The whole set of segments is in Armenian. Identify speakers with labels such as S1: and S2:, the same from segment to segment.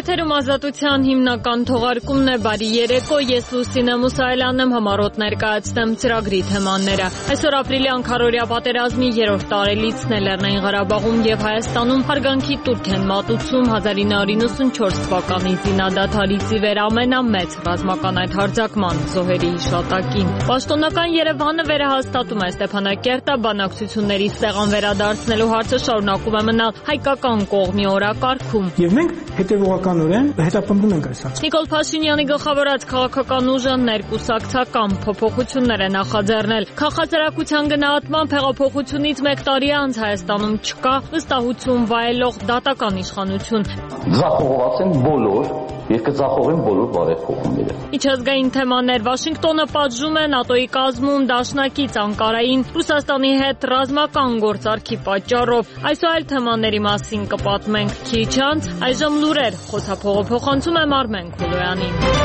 S1: Եթերում ազատության հիմնական թողարկումն է, բարի երեկո, ես Լուսինե Մուսայելյանն եմ, համառոտ ներկայացնեմ ծրագրի թեմաները։ Այսօր ապրիլյան քառօրյա պատերազմի 3-րդ տարելիցն է Լեռնային Ղարաբաղում եւ Հայաստանում հարգանքի տուրք են մատուցում 1994 թվականի զինադադարից ի վեր ամենամեծ ռազմական այդ հարձակման զոհերի հիշատակին։ Պաշտոնական Երևանը վերահաստատում է Ստեփանակերտը բանակցությունների սեղան վերադարձնելու հարցը շարունակում է մնալ հայկական կողմի օրակարգում։
S2: Եվ մենք հետևողականորեն հետապնդում ենք այս հարցը։
S1: Նիկոլ Փաշինյանի գլխավորած քաղաքական ուժը ներկուսակցական փոփոխություններ է նախաձեռնել։ Քաղաքացիական գնահատման հեղափոխությունից 1 տարի անց Հայաստանում չկա վստահություն վայելող դատական իշխանություն։
S3: Ձախողված են բոլոր եւ կձախողեն բոլոր բարեփոխումները։
S1: Միջազգային թեմաներ Վաշինգտոնը պատժում է ՆԱՏՕ-ի կազմում դաշնակից Անկարային Ռուսաստանի հետ ռազմական գործարքի պատճառով։ Այս ու այլ թեմաների մասին կպատմենք քիչ անց, այժմ լուրեր խոսափողը փոխանցում եմ Արմեն Քոլոյանին։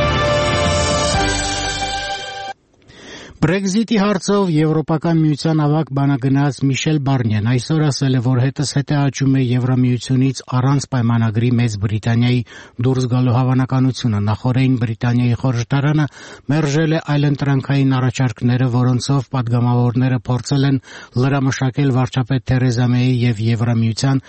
S4: Brexit-ի հարցով Եվրոպական միության ավագ բանագնաց Միշել Բարնիեն այսօր ասել է, որ հետս հետեաճում է Եվրամիությունից առանց պայմանագրի Մեծ Բրիտանիայի դուրս գալու հավանականությունը։ Նախորդին Բրիտանիայի խորհրդարանը մերժել է այլընտրանքային առաջարկները, որոնցով падգամավորները փորձել են լրամշակել վարչապետ Թերեզա Մեյի եւ Եվրամիության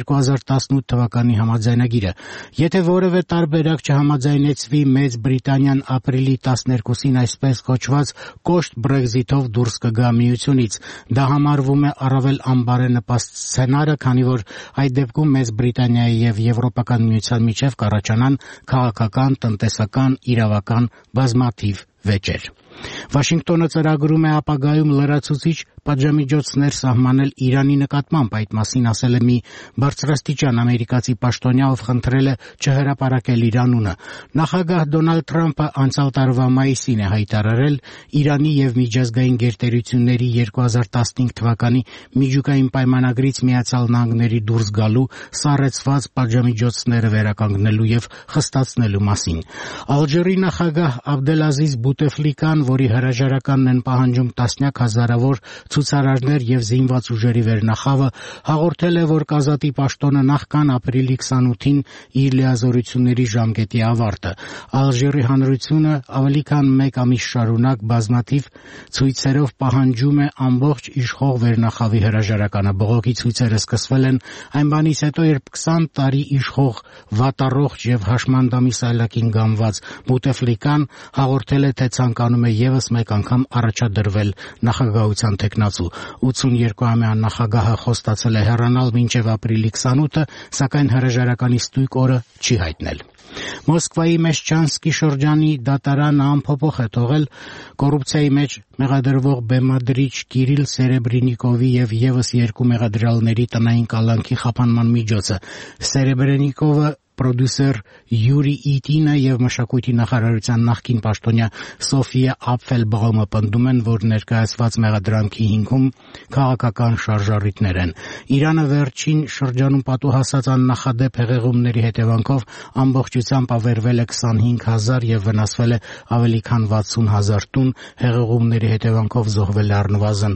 S4: 2018 թվականի համաձայնագիրը։ Եթե որևէ տարբերակ չհամաձայնեցվի, Մեծ Բրիտանիան ապրիլի 12-ին այսպես կոչված Brexit-ով դուրս կգա միությունից։ Դա համարվում է առավել անբարենպաստ սցենարը, քանի որ այդ դեպքում Մեծ Բրիտանիայի եւ Եվրոպական միության միջև կառաջանան քաղաքական, տնտեսական, իրավական բազմաթիվ վեճեր։ Վաշինգտոնը ծրագրում է ապագայում լրացուցիչ պատժամիջոցներ սահմանել Իրանի նկատմամբ, այդ մասին ասել է մի բարձրաստիճան ամերիկացի պաշտոնյա, ով խնդրել է չհրապարակել Իրանունը։ Նախագահ Դոնալդ Թրամփը անցյալ տարվա մայիսին է հայտարարել Իրանի եւ միջազգային գերտերությունների 2015 թվականի միջուկային պայմանագրից Միացյալ Նահանգների դուրս գալու սառեցված պատժամիջոցները վերականգնելու եւ խստացնելու մասին։ Ալժիրի նախագահ Աբդելազիզ Բուտեֆլիկան, որի հրաժարականն են պահանջում տասնյակ հազարավոր ցուցարարներ եւ զինված ուժերի վերնախավը, հաղորդել է, որ կազատի պաշտոնը նախքան ապրիլի 28-ին իր լիազորությունների ժամկետի ավարտը։ Ալժիրի հանրությունը ավելի քան 1 ամիս շարունակ բազմաթիվ ցույցերով պահանջում է ամբողջ իշխող վերնախավի հրաժարականը։ Բողոքի ցույցերը սկսվել են այն բանից հետո, երբ 20 տարի իշխող վատառողջ եւ հաշմանդամի սայլակին գամված Բուտեֆլիկան հաղորդել է, թե ցանկանում է եւս մեկ անգամ առաջադրվել նախագահության տեխնացու։ 82-ամյա նախագահը խոստացել է հեռանալ մինչև ապրիլի 28-ը, սակայն հրաժարականի ստույգ օրը չի հայտնել։ Մոսկվայի Մեշչանսկի շրջանի դատարանը անփոփոխ է թողել կոռուպցիայի մեջ մեղադրվող բեմադրիչ Կիրիլ Սերեբրինիկովի եւ եւս 2 մեղադրյալների տնային կալանքի խափանման միջոցը։ Սերեբրինիկովը պրոդյուսեր Յուրի Իտինը եւ մշակույթի նախարարության նախկին պաշտոնյա Սոֆիա Ապֆելբաումը պնդում են, որ ներկայացված մեղադրանքի հիմքում քաղաքական շարժառիթներ են։ Իրանը վերջին շրջանում պատուհասած աննախադեպ հեղեղումների հետևանքով ամբողջությամբ ավերվել է 25,000 եւ վնասվել է ավելի քան 60,000 տուն, հեղեղումների հետևանքով զոհվել է առնվազն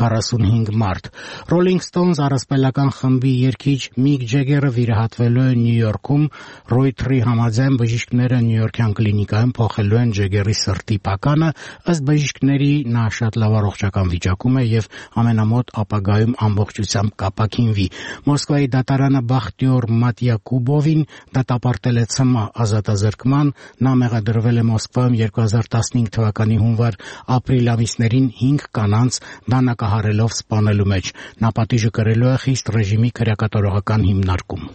S4: 45 մարդ։ Rolling Stones առասպելական խմբի երգիչ Միք Ջեգերը վիրահատվելու է Նյու Յորքում։ Ռոյթերի համաձայն բժիշկները Նյույորքյան կլինիկայում փոխելու են Ջեգերի սրտի փականը, ըստ բժիշկների նա շատ լավ առողջական վիճակում է եւ ամենամոտ ապագայում ամբողջությամբ կապակինվի։ Մոսկվայի դատարանը Բախտիոր Մատյակուբովին դատապարտել է ՑՄ ազատազրկման, նա մեղադրվել է Մոսկվայում 2015 թվականի հունվար-ապրիլ ամիսներին 5 կանանց դանակահարելով սպանելու մեջ։ Նա պատիժը կրելու է խիստ ռեժիմի քրեակատարողական հիմնարկում։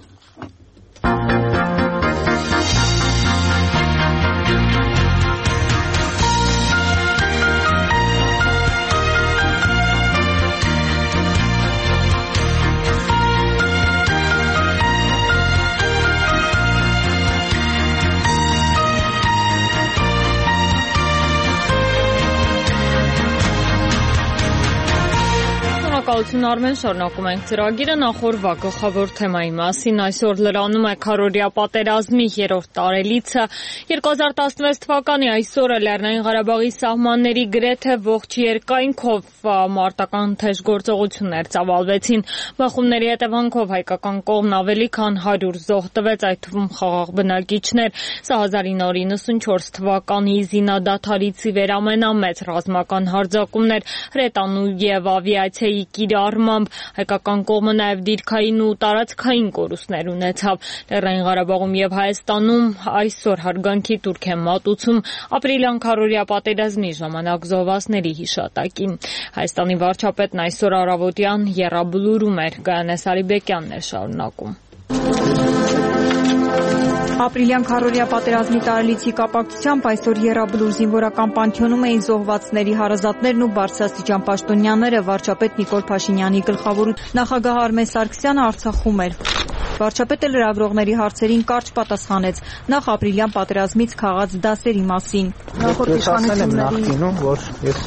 S1: Շնորհակալություն Արմեն, շարունակում ենք ծրագիրը նախորդ գլխավոր թեմայի մասին։ Այսօր լրանում է քարոզիա պատերազմի 3-րդ տարելիցը։ 2016 թվականի այսօրը Լեռնային Ղարաբաղի սահմանների գրեթե ողջ երկայնքով մարտական թեժ գործողություններ ծավալվեցին։ Բախումների հետևանքով հայկական կողմն ավելի քան 100 զոհ տվեց, այդ թվում խաղաղ բնակիչներ։ Սա 1994 թվականի զինադադարից ի վեր ամենամեծ ռազմական հարձակումներ հրետանու եւ ավիացիայի կիրառմամբ հայկական կողմը նաեւ դիրքային ու տարածքային կորուստներ ունեցավ։ Լեռնային Ղարաբաղում եւ Հայաստանում այսօր հարգանքի տուրք է մատուցում ապրիլյան քարոզիա պատերազմի ժամանակ զոհվածների հիշատակին։ Հայաստանի վարչապետն այսօր առավոտյան եռաբլուրում էր։ Գայանե Սարիբեկյանն է շարունակում։
S5: Ապրիլյան քարոզիա պատերազմի տարելիցի կապակցությամբ այսօր եռաբլուր զինվորական պանթեոնում էին զոհվածների հարազատներն ու բարձրաստիճան պաշտոնյաները։ Վարչապետ Նիկոլ Փաշինյանի գլխավորությամբ նախագահ Արմեն Սարգսյանը Արցախում էր։ Վարչապետը լրագրողների հարցերին կարճ պատասխանեց նախ ապրիլյան պատերազմից քաղած դասերի մասին։
S6: Նախորդ իշխանություններին, որ ես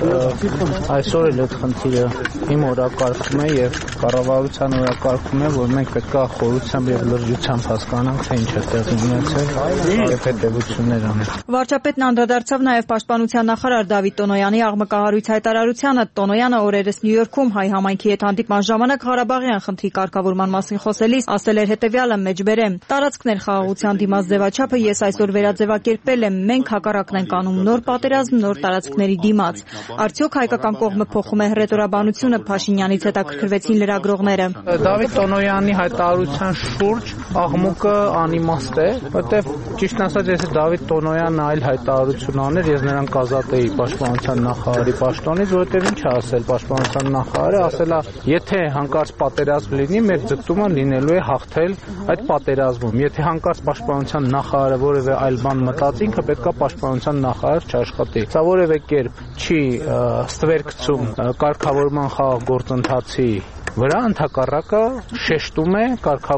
S6: այսօր էլ այդ խնդիրը իմ օրակարգում է եւ կառավարության օրակարգում է, որ մենք պետք է խորությամբ եւ լրջությամբ հասկանանք, թե ինչ է տեղի ունեցել եւ հետեւություններ անել։
S5: Վարչապետն անդրադարձավ նաեւ պաշտպանության նախարար Դավիթ Տոնոյանի աղմկահարույց հայտարարությանը։ Տոնոյանը օրերս Նյու Յորքում հայ համայնքի հետ հանդիպման ժամանակ Ղարաբաղյան խնդրի կարգավորման մասին խոսելիս ասել էր հետևյալը մեջբերեմ. տարածքներ խաղաղության դիմաց ձևաչափը ես այսօր վերաձևակերպել եմ, մենք հակառակն ենք անում նոր պատերազմ նոր տարածքների դիմաց։ Արդյոք հայկական կողմը փոխում է հռետորաբանությունը, Փաշինյանից հետաքրքրվեցին լրագրողները։
S6: Դավիթ Տոնոյանի հայտարարության շուրջ աղմուկը անիմաստ է, որտեղ ճիշտ ասած ես Դավիթ Տոնոյանն այլ հայտարարություն աներ, ես նրան կազատեի պաշտպանության նախարարի պաշտոնից, որովհետև ինչ է ասել պաշտպանության նախարարը, ասել է, եթե հանկարծ պատերազմ լինի, մեր ձգտումը լինելու է հաղթել այդ պատերազմում։ Եթե հանկարծ պաշտպանության նախարարը որևէ այլ բան մտածի, ինքը պետքա պաշտպանության նախարար չաշխատի։ Սա որևէ կերպ չի ստվերգցում կարգավորման խաղաղ գործընթացի վրա, ընդհակառակը շեշտում է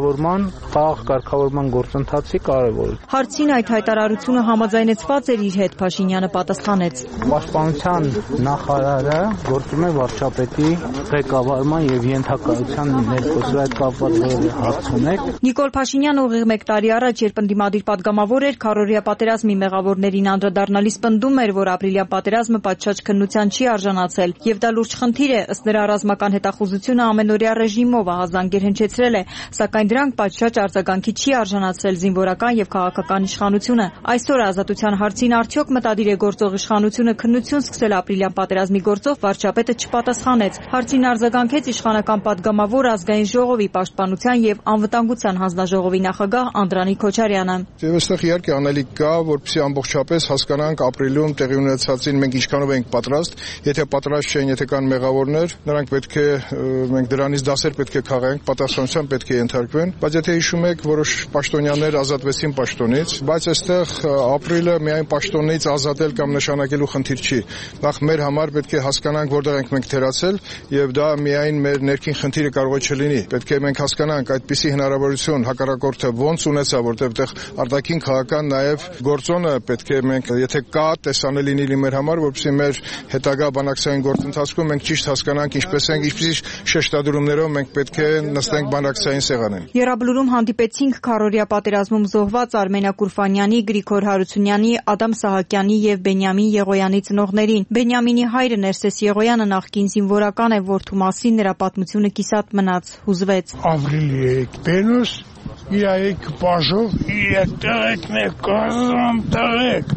S6: խաղաղ կարգավորման գործընթացի կարևորությունը։
S5: Հարցին այդ հայտարարությունը համաձայնեցված էր իր հետ, Փաշինյանը պատասխանեց.
S6: Պաշտպանության նախարարը գործում է վարչապետի ղեկավարման եւ ենթակայության ներքո այդ կապված որևէ հարց ունեք։
S5: Նիկոլ Փաշինյանը ուղիղ 1 տարի առաջ, երբ ընդդիմադիր պատգամավոր էր, քարոզիա պատերազմի մեղավորներին անդրադառնալիս պնդում էր, որ ապրիլյան պատերազմը պատշաճ քննության չի արժանացել, եւ դա լուրջ խնդիր է, ըստ նրա ռազմական հետախուզությունը ամենօրյա ռեժիմով ահազանգեր հնչեցրել է, սակայն դրանք պատշաճ արձագանքի չի արժանացրել զինվորական եւ քաղաքական իշխանությունը։ Այսօր ազատության հարցին արդյոք մտադիր է գործող իշխանությունը քննություն սկսել ապրիլյան պատերազմի գործով, վարչապետը չպատասխանեց։ Հարցին արձագանքեց իշխանական պատգամավոր Ազգային ժողովի պաշտպանության եւ անվտանգության հանձնաժողովի նախագահ Անդրանիկ Քոչարյանը։
S7: Եվ այստեղ իհարկե անելիք կա, որպեսզի ամբողջապես հասկանանք ապրիլում տեղի ունեցածին մենք ինչքանով ենք պատրաստ, եթե պատրաստ չեն, եթե կան մեղավորներ, նրանք պետք է մենք դրանից դասեր պետք է քաղենք, պատասխանատվության պետք է ենթարկվեն, բայց եթե հիշում եք, որոշ պաշտոնյաներ ազատվեցին պաշտոնից, բայց այստեղ ապրիլը միայն պաշտոնից ազատել կամ նշանակելու խնդիր չի։ Նախ մեր համար պետք է հասկանանք, որտեղ ենք մենք թերացել, եւ դա միայն մեր ներքին խնդիրը կարող է չլինի։ Պետք է մենք հասկանանք այդպիսի հնարավորություն հակառակորդը ոնց ունեցա, որտեղ այդտեղ արտաքին քաղաքական նաեւ գործոնը պետք է մենք, եթե կա, տեսանելի լինի մեր համար, որպեսզի մեր հետագա բանակցային գործընթացքում մենք ճիշտ հասկանանք ինչպես ենք, ինչպիսի շեշտադրումներով մենք պետք է նստենք բանակցային սեղանին։
S5: Եռաբլուրում հանդիպեցինք քարոզիա պատերազմում զոհված Արմենա Կուրֆանյանի, Գրիգոր Հարությունյանի, Ադամ Սահակյանի եւ Բենյամին Եղոյանի ծնողներին։ Բենյամինի հայրը Ներսես Եղոյանը նախկին զինվորական է, որդու մասին նրա պատմությունը կիսատ մնաց, հուզվեց։
S8: Ապրիլի բենուս իրայք բաժով իրետեղեկն է կազամ տեղեք։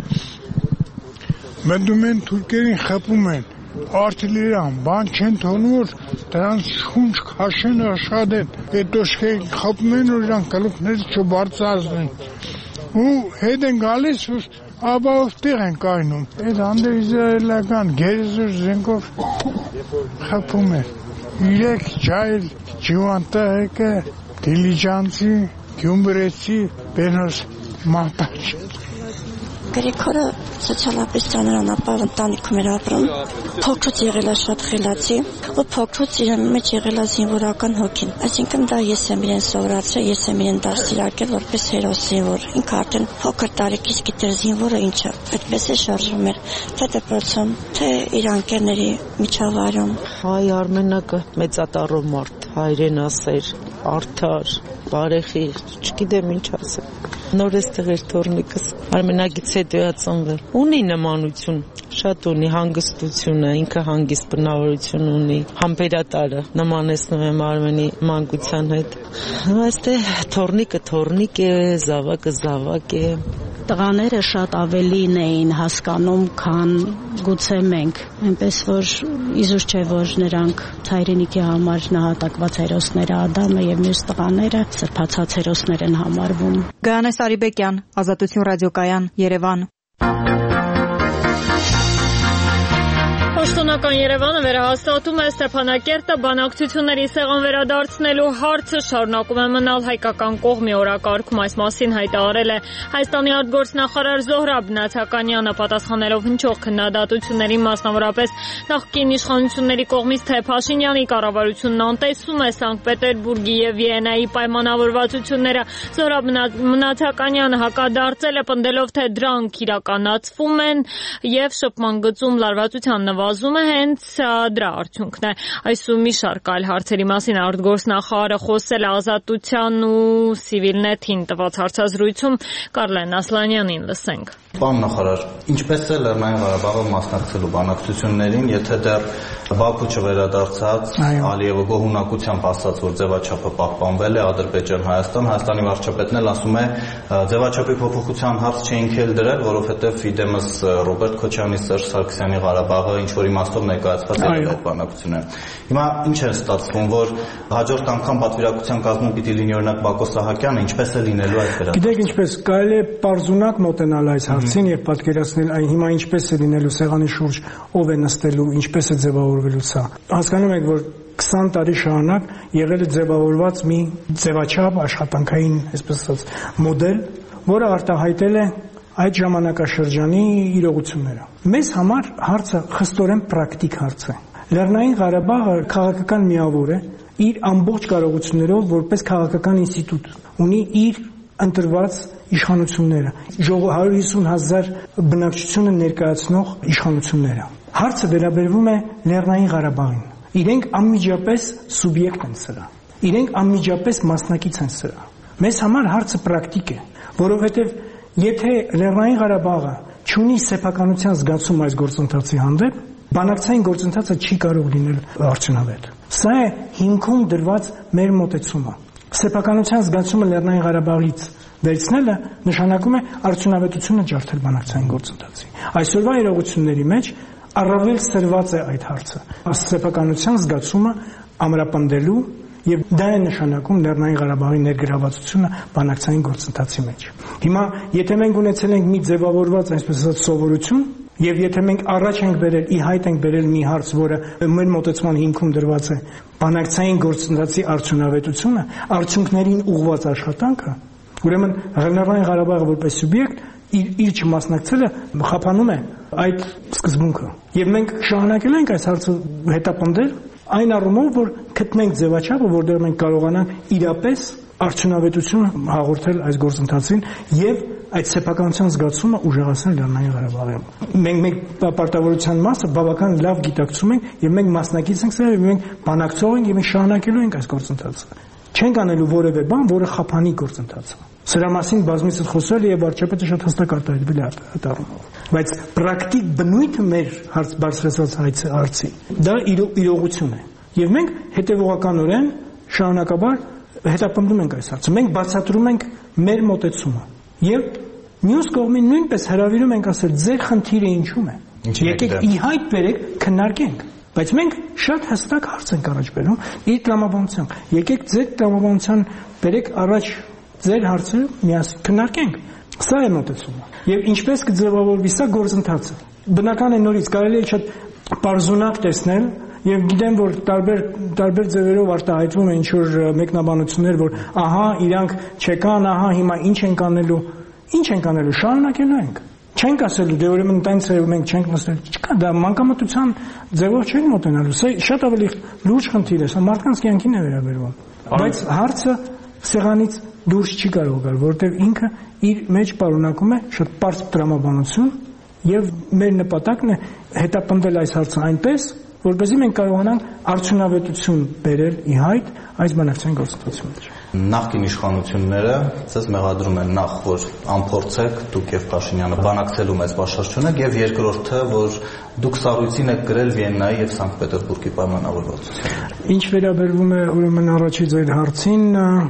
S8: Մնդում են թուրքերին խփում են, արտիլերիան, բան չեն թողնում, որ դրանց շունչ քաշեն աշխատեն, հետո խփում են, որ իրանք գլուխները չբարձրացնեն։ Ու հետ են գալիս, ապահով տեղ են կայնում։ Այդ հանդեպ իզրայելական գերեզուր զենքով խփում են։ 3 ջայլ ջիվանտահեկը, դիլիջանցի, գյումբրեցի, բենոս մապաչ։
S9: Գրիգորը սոցիալապես ծանրանապար ընտանիքում էր ապրում։ Փոքրուց եղել է շատ խելացի, ու փոքրուց իր մեջ եղել է զինվորական հոգին։ Այսինքն դա ես եմ իրեն սովորացրել, ես եմ իրեն դաստիարակել որպես հերոս զինվոր։ Ինքը արդեն փոքր տարիքից գիտեր զինվորը ինչ է, այդպես է շարժվում էր, թե դպրոցում, թե իր ընկերների միջավայրում։
S10: Հայ Արմենակը մեծատառով մարդ, հայրենասեր, արդար, բարեխիղճ, չգիտեմ ինչ ասեմ։ Նոր էստեղ էր թորնիկս, Արմենագից հետո է ծնվել։ Ունի նմանություն, շատ ունի հանգստությունը, ինքը հանգիստ բնավորություն ունի, համբերատարը նմանեցնում եմ Արմենի մանկության հետ։ Այստեղ թորնիկը թորնիկ է, զավակը զավակ է։
S11: Տղաները շատ ավելին էին հասկանում, քան գուցե մենք, այնպես որ իզուր չէ, որ նրանք հայրենիքի համար նահատակված հերոսները Ադամը եւ մյուս տղաները սրբացած հերոսներ են համարվում։
S5: Գայանե Սարիբեկյան, Ազատություն ռադիոկայան, Երևան։
S1: Պաշտոնական Երևանը վերահաստատում է Ստեփանակերտը բանակցությունների սեղան վերադարձնելու հարցը շարունակում է մնալ հայկական կողմի օրակարգում, այս մասին հայտարարել է Հայաստանի արտգործնախարար Զոհրաբ Նացականյանը, պատասխանելով հնչող քննադատություններին, մասնավորապես նախկին իշխանությունների կողմից, թե Փաշինյանի կառավարությունն անտեսում է Սանկտ Պետերբուրգի եւ Վիեննայի պայմանավորվածությունները, Զոհրաբ Նացականյանը հակադարձել է, պնդելով, թե դրանք իրականացվում են եւ շփման գծում լարվածության նվազում է հենց դրա արդյունքն է։ Այս ու մի շարք այլ հարցերի մասին արտգործնախարարը խոսել է Ազատության ու Civilnet-ին տված հարցազրույցում, Կարլեն Ասլանյանին լսենք։
S12: Պարոն նախարար, ինչպես է Լեռնային Ղարաբաղը մասնակցելու բանակցություններին, եթե դեռ Բաքու չվերադարձած, Ալիևը գոհունակությամբ ասաց, որ ձևաչափը պահպանվել է Ադրբեջան-Հայաստան, Հայաստանի վարչապետն էլ ասում է, ձևաչափի փոփոխության հարց չէինք էլ դրել, որովհետև Ֆիդեմս Ռոբերտ Քոչարյանի, Սերժ Սարգսյանի Ղարաբաղը ինչ որ իմաստով ներկայացված է այդ բանակցությունները։ Հիմա ինչ է ստացվում, որ հաջորդ անգամ պատվիրակության կազմում պիտի լինի օրինակ Բակո Սահակյանը, ինչպես է լինելու այդ վերաբերյալ։
S2: Գիտեք ինչպես կարելի է պարզունակ մոտենալ այս հարցին եւ պատկերացնել այն հիմա ինչպես է լինելու սեղանի շուրջ, ով է նստելու, ինչպես է ձևավորվելու սա։ Հասկանում եք, որ 20 տարի շարունակ եղել է ձևավորված մի ձևաչափ աշխատանքային, այսպես ասած, մոդել, որը արտահայտել է այդ ժամանակաշրջանի իրողությունները։ Մեզ համար հարցը խստորեն պրակտիկ հարց է։ Լեռնային Ղարաբաղը քաղաքական միավոր է իր ամբողջ կարողություններով որպես քաղաքական ինստիտուտ, ունի իր ընտրված իշխանությունները, 150,000 բնակչությունը ներկայացնող իշխանությունները։ Հարցը վերաբերվում է Լեռնային Ղարաբաղին։ Իրենք անմիջապես սուբյեկտ են սրա։ Իրենք անմիջապես մասնակից են սրա։ Մեզ համար հարցը պրակտիկ է, որովհետև եթե Լեռնային Ղարաբաղը չունի սեփականության զգացում այս գործընթացի հանդեպ, բանակցային գործընթացը չի կարող լինել արդյունավետ։ Սա է հիմքում դրված մեր մոտեցումը։ Սեփականության զգացումը Լեռնային Ղարաբաղից վերցնելը նշանակում է արդյունավետությունը ջարդել բանակցային գործընթացի։ Այսօրվա իրողությունների մեջ առավել սրված է այդ հարցը։ Սեփականության զգացումը ամրապնդելու եւ դա է նշանակում Լեռնային Ղարաբաղի ներգրավվածությունը բանակցային գործընթացի մեջ։ Հիմա եթե մենք ունեցել ենք մի ձևավորված, այսպես ասած, սովորություն, եւ եթե մենք առաջ ենք բերել, ի հայտ ենք բերել մի հարց, որը մեր մոտեցման հիմքում դրված է, բանակցային գործընթացի արդյունավետությունը, արդյունքներին ուղղված աշխատանքը, ուրեմն Լեռնային Ղարաբաղը որպես սուբյեկտ իր չմասնակցելը խափանում է այդ սկզբունքը։ Եվ մենք շարունակել ենք այս հարցը հետապնդել այն առումով, որ գտնենք ձևաչափը, որտեղ մենք կարողանանք իրապես արդյունավետություն հաղորդել այս գործընթացին եւ այդ սեփականության զգացումը ուժեղացնել Լեռնային Ղարաբաղում։ Մենք պարտավորության մասը բավական լավ գիտակցում ենք եւ մենք մասնակից ենք սրա եւ մենք բանակցող ենք եւ մենք շարունակելու ենք այս գործընթացը։ Չենք անելու որևէ բան, որը խափանի գործընթացը։ Սրա մասին բազմիցս խոսել եւ վարչապետը շատ հստակ արտահայտվել է այդ առումով։ Բայց պրակտիկ բնույթը մեր բարձրացած հարցի դա իրողություն է։ Եվ մենք հետեւողականորեն շարունակաբար հետապնդում ենք այս հարցը։ Մենք բացատրում ենք մեր մոտեցումը եւ մյուս կողմին նույնպես հրավիրում ենք ասել ձեր խնդիրը ինչու՞մ է։ Եկեք ի հայտ բերեք, քննարկենք։ Բայց մենք շատ հստակ հարց ենք առաջ բերում իր տրամաբանությամբ։ Եկեք ձեր տրամաբանության բերեք առաջ ձեր հարցը միասին քննարկենք։ Սա է մոտեցումը։ Եվ ինչպես կձևավորվի սա գործընթացը։ Բնական է նորից կարելի է շատ պարզունակ տեսնել եւ գիտեմ, որ տարբեր ձևերով արտահայտվում են ինչ-որ մեկնաբանություններ, որ ահա իրանք չեկան, ահա հիմա ինչ ենք անելու, շարունակելու ենք։ Չենք ասելու, դե ուրեմն տենց է մենք չենք նստել։ Չկա, դա մանկամտության ձևով չեն մոտենալու։ Սա շատ ավելի լուրջ խնդիր է, սա մարդկանց կյանքին է վերաբերվում։ Բայց հարցը սեղանից դուրս չի կարող գալ, որովհետև ինքը իր մեջ պարունակում է շատ պարզ տրամաբանություն եւ մեր նպատակն է հետապնդել այս հարցը այնպես, որպեսզի մենք կարողանանք արդյունավետություն բերել ի հայտ այս բանակցային գործընթացի մեջ։
S12: Նախկին իշխանությունները ցես մեղադրում են նախ, որ անփորձեք դուք եւ Փաշինյանը բանակցելու մեծ պաշարչունեք, եւ երկրորդը, որ դուք սառույցին եք գրել Վիեննայի եւ Սանկտ Պետերբուրգի պայմանավորվածությունը։
S2: Ինչ վերաբերվում է ուրեմն առաջի ձեր հարցին,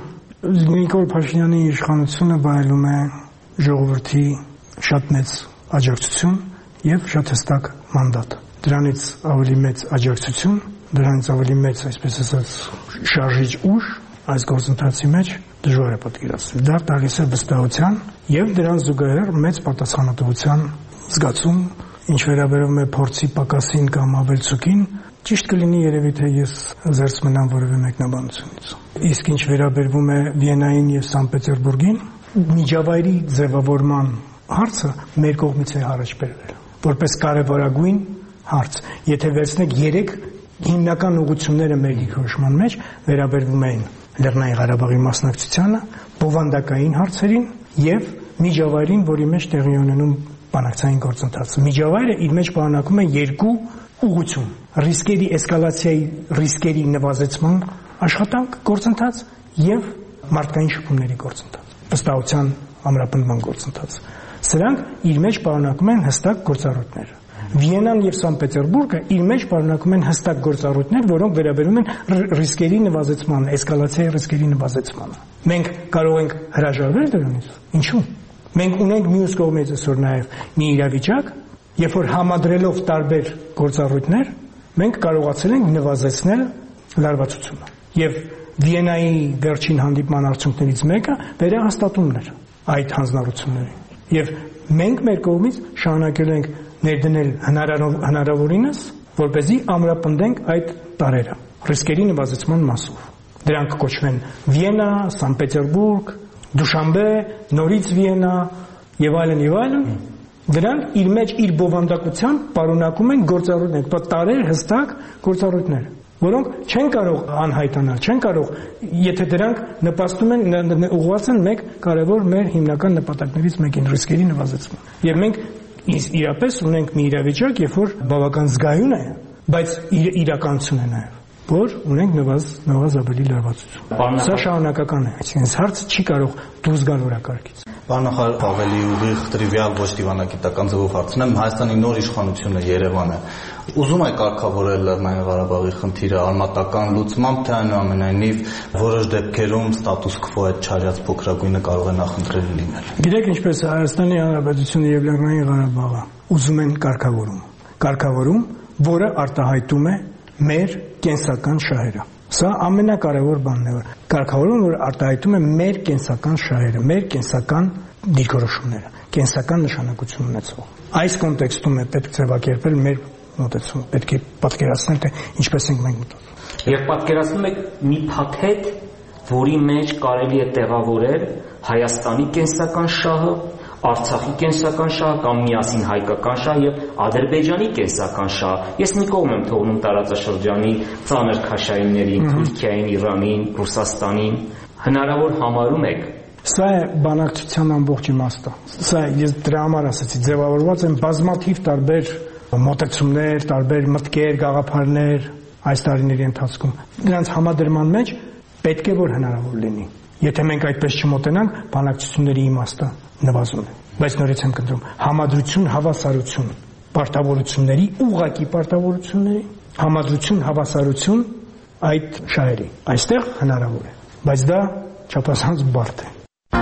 S2: Նիկոլ Փաշինյանի իշխանությունը վայելում է ժողովրդի շատ մեծ աջակցություն եւ շատ հստակ մանդատ։ Դրանից ավելի մեծ աջակցություն, դրանից ավելի մեծ, այսպես ասած, շարժիչ ուժ այս գործընթացի մեջ դժվար է պատկերացնել։ Դա տալիս է վստահության եւ դրան զուգահեռ մեծ պատասխանատվության զգացում, ինչ վերաբերում է փորձի պակասին կամ ավելցուկին, ճիշտ կլինի երևի թե ես զերծ մնամ որևէ մեկնաբանությունից։ Իսկ ինչ վերաբերվում է Վիեննային եւ Սանկտ Պետերբուրգին, միջավայրի ձևավորման հարցը մեր կողմից է առաջ բերվել որպես կարևորագույն հարց։ Եթե վերցնեք 3 հիմնական ուղղությունները մեր դիրքորոշման մեջ վերաբերվում են Լեռնային Ղարաբաղի մասնակցությանը, բովանդակային հարցերին եւ միջավայրին, որի մեջ տեղի ունենում բանակցային գործընթացը։ Միջավայրը իր մեջ պարունակում է 2 ուղղություն՝ ռիսկերի էսկալացիայի ռիսկերի նվազեցման աշխատանք, գործընթաց եւ մարդկային շփումների գործընթաց, վստահության ամրապնդման գործընթաց։ Սրանք իր մեջ պարունակում են հստակ գործառույթներ։ Վիեննան եւ Սանկտ Պետերբուրգը իր մեջ պարունակում են հստակ գործառույթներ, որոնք վերաբերում են ռիսկերի նվազեցմանը, էսկալացիայի ռիսկերի նվազեցմանը։ Մենք կարող ենք հրաժարվել դրանից։ Ինչու՞։ Մենք ունենք մյուս կողմից այսօր նաեւ մի իրավիճակ, երբ որ համադրելով տարբեր գործառույթներ, մենք կարողացել ենք նվազեցնել լարվածությունը։ Եվ Վիեննայի վերջին հանդիպման արդյունքներից մեկը վերահաստատումն էր այդ հանձնառությունների։ Եվ մենք մեր կողմից շարունակել ենք ներդնել հնարավորինս, որպեսզի ամրապնդենք այդ տարրերը ռիսկերի նվազեցման մասով։ Դրանք կոչվեն Վիեննա, Սանկտ Պետերբուրգ, Դուշանբե, նորից Վիեննա եւ այլն եւ այլն։ Դրանք իր մեջ իր բովանդակությամբ պարունակում են գործառույթներ, տարեր հստակ գործառույթներ, որոնք չեն կարող անհայտանալ, չեն կարող, եթե դրանք նպաստում են ուղղված են մեկ կարևոր մեր հիմնական նպատակներից մեկին՝ ռիսկերի նվազեցման։ Եվ մենք իրապես ունենք մի իրավիճակ, երբ որ բավական զգայուն է, բայց իրականություն է նաև, որ ունենք նվազ ավելի լարվածություն։ Սա շարունակական է, այսինքն հարցը չի կարող դուրս գալ օրակարգից։
S12: Պարոն նախարար, ավելի ուղիղ տրիվիալ ոչ դիվանագիտական ձևով հարցնեմ, Հայաստանի նոր իշխանությունը Երևանը ուզում է կարգավորել Լեռնային Ղարաբաղի խնդիրը արմատական լուծմամբ, թե այնուամենայնիվ որոշ դեպքերում ստատուս քվո այդ չարյած փոքրագույնը կարող է նախընտրելի լինել։
S2: Գիտեք, ինչպես Հայաստանի Հանրապետությունը եւ Լեռնային Ղարաբաղը ուզում են կարգավորում, որը արտահայտում է մեր կենսական շահերը։ Սա ամենակարևոր բանն է, որ կարգավորում, որ արտահայտում է մեր կենսական շահերը, մեր կենսական դիրքորոշումները, կենսական նշանակություն ունեցող։ Այս կոնտեքստում է պետք ձևակերպել մեր մոտեցումը, պետք է պատկերացնել, թե ինչպես ենք մենք մտածում։
S13: Եվ պատկերացնում եք մի փաթեթ, որի մեջ կարելի է տեղավորել Հայաստանի կենսական շահը, Արցախի կենսական շահ կամ միասին հայկական շահ եւ Ադրբեջանի կենսական շահ։ Ես մի կողմ եմ թողնում տարածաշրջանի ծանր քաշայիններին, Թուրքիային, Իրանին, Ռուսաստանին։ Հնարավոր համարում եք։
S2: Սա է բանակցության ամբողջ իմաստը։ Սա ես դրա համար ասացի, ձևավորված են բազմաթիվ տարբեր մոտեցումներ, տարբեր մտքեր, գաղափարներ այս տարիների ընթացքում։ Դրանց համադրման մեջ պետք է որ հնարավոր լինի։ Եթե մենք այդպես չմոտենանք, բանակցությունների իմաստը նվազում է։ Բայց նորից եմ կնդրում, համադրություն, հավասարություն, պարտավորությունների, ուղղակի պարտավորությունների, համադրություն, հավասարություն այդ շահերի։ Այստեղ հնարավոր է, բայց դա չափազանց բարդ է։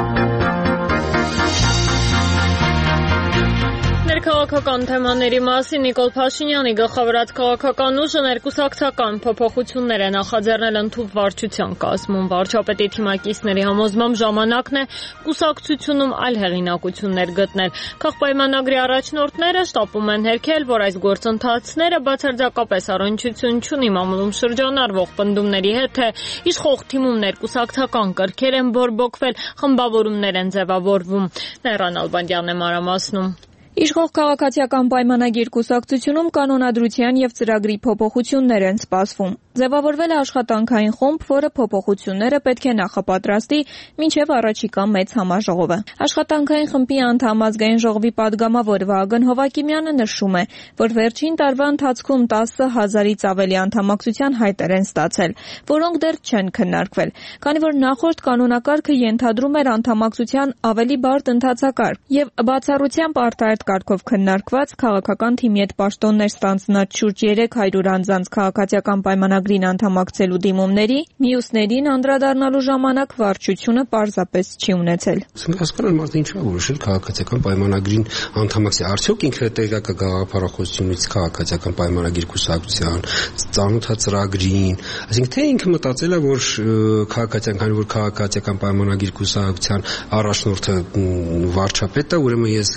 S1: Քաղաքական թեմաների մասին Նիկոլ Փաշինյանի գլխավորած քաղաքական ուժը ներկուսակցական փոփոխություններ է նախաձեռնել ընդհանուր վարչության կազմում։ Վարչապետի թիմակիցների համոզմամբ ժամանակն է կուսակցությունում այլ հեղինակություններ գտնել։ Քաղաքապայմանագրի առաջնորդները շտապում են հերքել, որ այս գործընթացները բացարձակապես առնչություն չունի մամուլում շրջանառվող պնդումների հետ, թե իշխող թիմում ներկուսակցական կրքեր են բորբոքվել, խմբավորումներ են ձևավորվում։ Նայրան Ալբանդյանն է մանրամասնում։
S5: Իշխող քաղաքացիական պայմանագիր կուսակցությունում կանոնադրության եւ ծրագրի փոփոխություններ են սպասվում։ Ձևավորվել է աշխատանքային խումբ, որը փոփոխությունները պետք է նախապատրաստի մինչև առաջիկա մեծ համաժողովը։ Աշխատանքային խմբի անդամ Ազգային ժողովի падգամավոր Վահագն Հովակիմյանը նշում է, որ վերջին տարվա ընթացքում 10,000-ից ավելի անդամակցության հայտեր են ստացել, որոնք դեռ չեն քննարկվել, քանի որ նախորդ կանոնակարգը ենթադրում էր անդամակցության ավելի բարդ ընթացակարգ եւ բացառությամբ արտահայտ կարգով քննարկված քաղաքական թիմի հետ պաշտոններ ստանձնած շուրջ 300 անձանց քաղաքացիական պայմանագրին անդամակցելու դիմումների, մյուսներին անդրադառնալու ժամանակ վարչությունը պարզապես չի ունեցել։
S14: Հասկանալ մարդը ինչու է որոշել քաղաքացիական պայմանագրին անդամակցել։ Արդյոք ինքը տեղյակ է գաղափարախոսությունից քաղաքացիական պայմանագրի կուսակցության, ծանոթացրագրին, այսինքն թե ինքը մտածել է, որ քաղաքացիական, որ քաղաքացիական պայմանագրի կուսակցության առաջնորդը վարչապետը, ուրեմն ես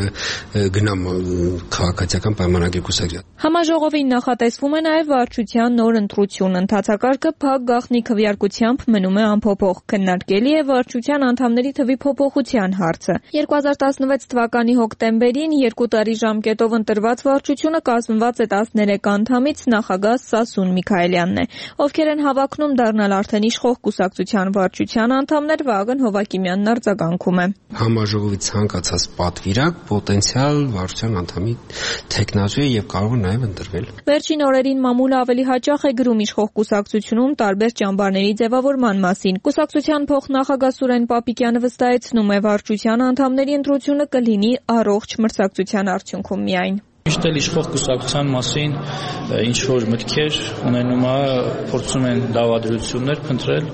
S14: գնամ քաղաքացիական պայմանագրի կուսակցության։
S5: Համաժողովին նախատեսվում է նաև վարչության նոր ընտրություն։ Ընթացակարգը փակ գաղտնի քվեարկությամբ մնում է անփոփոխ։ Քննարկելի է վարչության անդամների թվի փոփոխության հարցը։ 2016 թվականի հոկտեմբերին 2 տարի ժամկետով ընտրված վարչությունը կազմված է 13 անդամից, նախագահ Սասուն Միքայելյանն է։ Ովքեր են հավակնում դառնալ արդեն իշխող կուսակցության վարչության անդամներ, Վահագն Հովակիմյանն արձագանքում է։
S14: Համաժողովի ցանկացած պատվիրակ պոտենցիալ վարչության անդամի թեկնածու է եւ կարող է նաեւ ընտրվել։ Վերջին
S5: օրերին մամուլը ավելի հաճախ է գրում իշխող կուսակցությունում տարբեր ճամբարների ձևավորման մասին։ Կուսակցության փոխնախագահ Սուրեն Պապիկյանը վստահեցնում է, վարչության անդամների ընտրությունը կլինի առողջ մրցակցության արդյունքում միայն։
S15: Միշտ էլ իշխող կուսակցության մասին ինչ որ մտքեր ունենում է, փորձում են դավադրություններ փնտրել։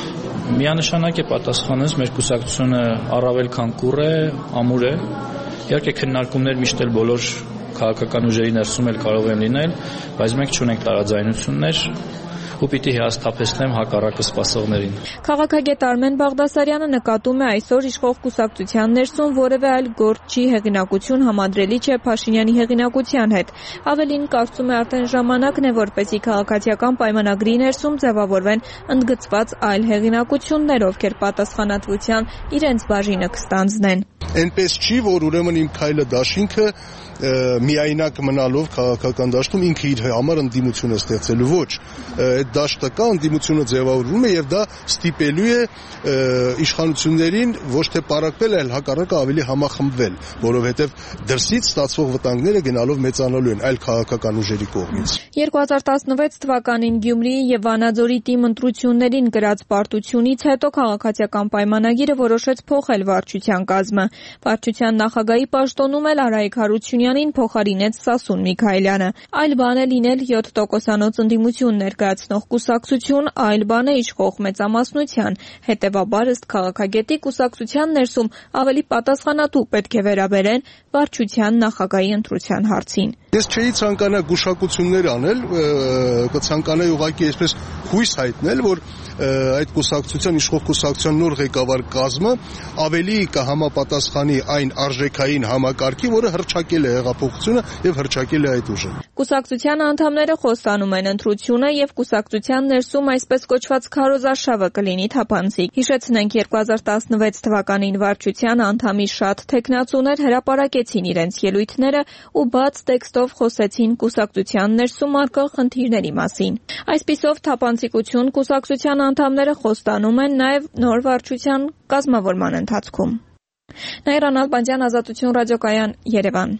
S15: Միանշանակ է պատասխանես, մեր կուսակցությունը առավել քան կուռ է, ամուր է։ Իհարկե քննարկումներ միշտ էլ բոլոր քաղաքական ուժերի ներսում էլ կարող են լինել, բայց մենք չունենք տարաձայնություններ ու պիտի հիասթափեցնեմ հակառակը սպասողներին։
S5: Քաղաքագետ Արմեն Բաղդասարյանը նկատում է այսօր իշխող կուսակցության ներսում որևէ այլ գործչի հեղինակություն համադրելի չէ Փաշինյանի հեղինակության հետ։ Ավելին կարծում է արդեն ժամանակն է, որպեսզի քաղաքացիական պայմանագրի ներսում ձևավորվեն ընդգծված այլ հեղինակություններ, ովքեր պատասխանատվության իրենց բաժինը կստանձնեն։
S7: Այնպես չի, որ ուրեմն իմ քայլը դաշինքը միայնակ մնալով քաղաքական դաշտում ինքը իր համար ընդդիմություն է ստեղծելու, ոչ, այդ դաշտը կա, ընդդիմությունը ձևավորվում է եւ դա ստիպելու է իշխանություններին ոչ թե պարակվել, այլ հակառակը ավելի համախմբվել, որովհետեւ դրսից ստացվող վտանգները գնալով մեծանալու են այլ քաղաքական ուժերի կողմից։
S5: 2016 թվականին Գյումրիի եւ Վանաձորի թիմ ընտրություններին գրած պարտությունից հետո քաղաքացիական պայմանագիրը որոշեց փոխել վարչության կազմը։ Վարչության նախագահի պաշտոնում էլ Արայիկ Հարությունյանին փոխարինեց Սասուն Միքայելյանը։ Այլ բան է լինել 7%-անոց ընդդիմություն ներկայացնող կուսակցություն, այլ բան է իշխող մեծամասնության։ Հետևաբար ըստ քաղաքագետի կուսակցության ներսում ավելի պատասխանատու պետք է վերաբերեն վարչության նախագահի ընտրության հարցին։
S7: Ես չէի ցանկանա գուշակություններ անել, կցանկանայի ուղղակի այսպես հույս հայտնել, որ այդ կուսակցության իշխող կուսակցության նոր ղեկավար կազմը ավելի կհամապատասխանի այն արժեքային համակարգի, որը հռչակել է հեղափոխությունը եւ հռչակել է այդ ուժը։
S5: Կուսակցության անդամները խոստանում են ընտրությունը եւ կուսակցության ներսում այսպես կոչված քարոզարշավը կլինի թափանցիկ։ Հիշեցնենք 2016 թվականին վարչության անդամի շատ թեկնածուներ հրապարակեցին իրենց ելույթները ու բաց տեքստով խոսեցին կուսակցության ներսում առկա խնդիրների մասին։ Այսպիսով թափանցիկություն կուսակցության անդամները խոստանում են նաև նոր վարչության կազմավորման ընթացքում։ Նաիրա Նալբանդյան, Ազատություն ռադիոկայան, Երևան։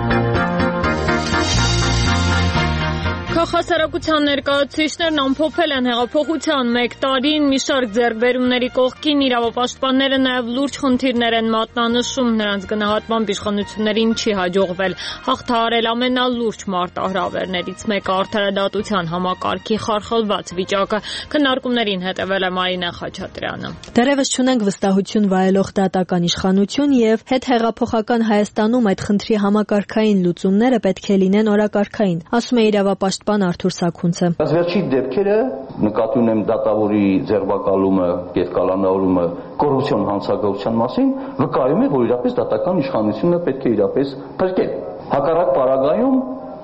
S1: Քաղաքասարակության ներկայացուցիչներն ամփոփել են հեղափոխության 1 տարին մի շարք ձեռքբերումների կողքին իրավապաշտպանները նաև լուրջ խնդիրներ են մատնանշում, նրանց գնահատմամբ իշխանություններին չի հաջողվել հաղթահարել ամենալուրջ մարտահրավերներից մեկը արդարադատության համակարգի խարխլված վիճակը։ Քննարկումներին հետևել է Մարինա Խաչատրյանը։
S16: Դեռևս չունենք վստահություն վայելող դատական իշխանություն եւ հետհեղափոխական Հայաստանում այդ խնդրի համակարգային լուծումները պետք է լինեն օրակարգային, ասում է իրավապաշտպան Արթուր Սաքունցը։
S3: Վերջի դեպքերը նկատի ունեմ դատավորի ձերբակալումը եւ կալանավորումը կոռուպցիոն հանցագործության մասին վկայում է, որ իրապես դատական իշխանությունը պետք է իրապես փրկել։ Հակառակ պարագայում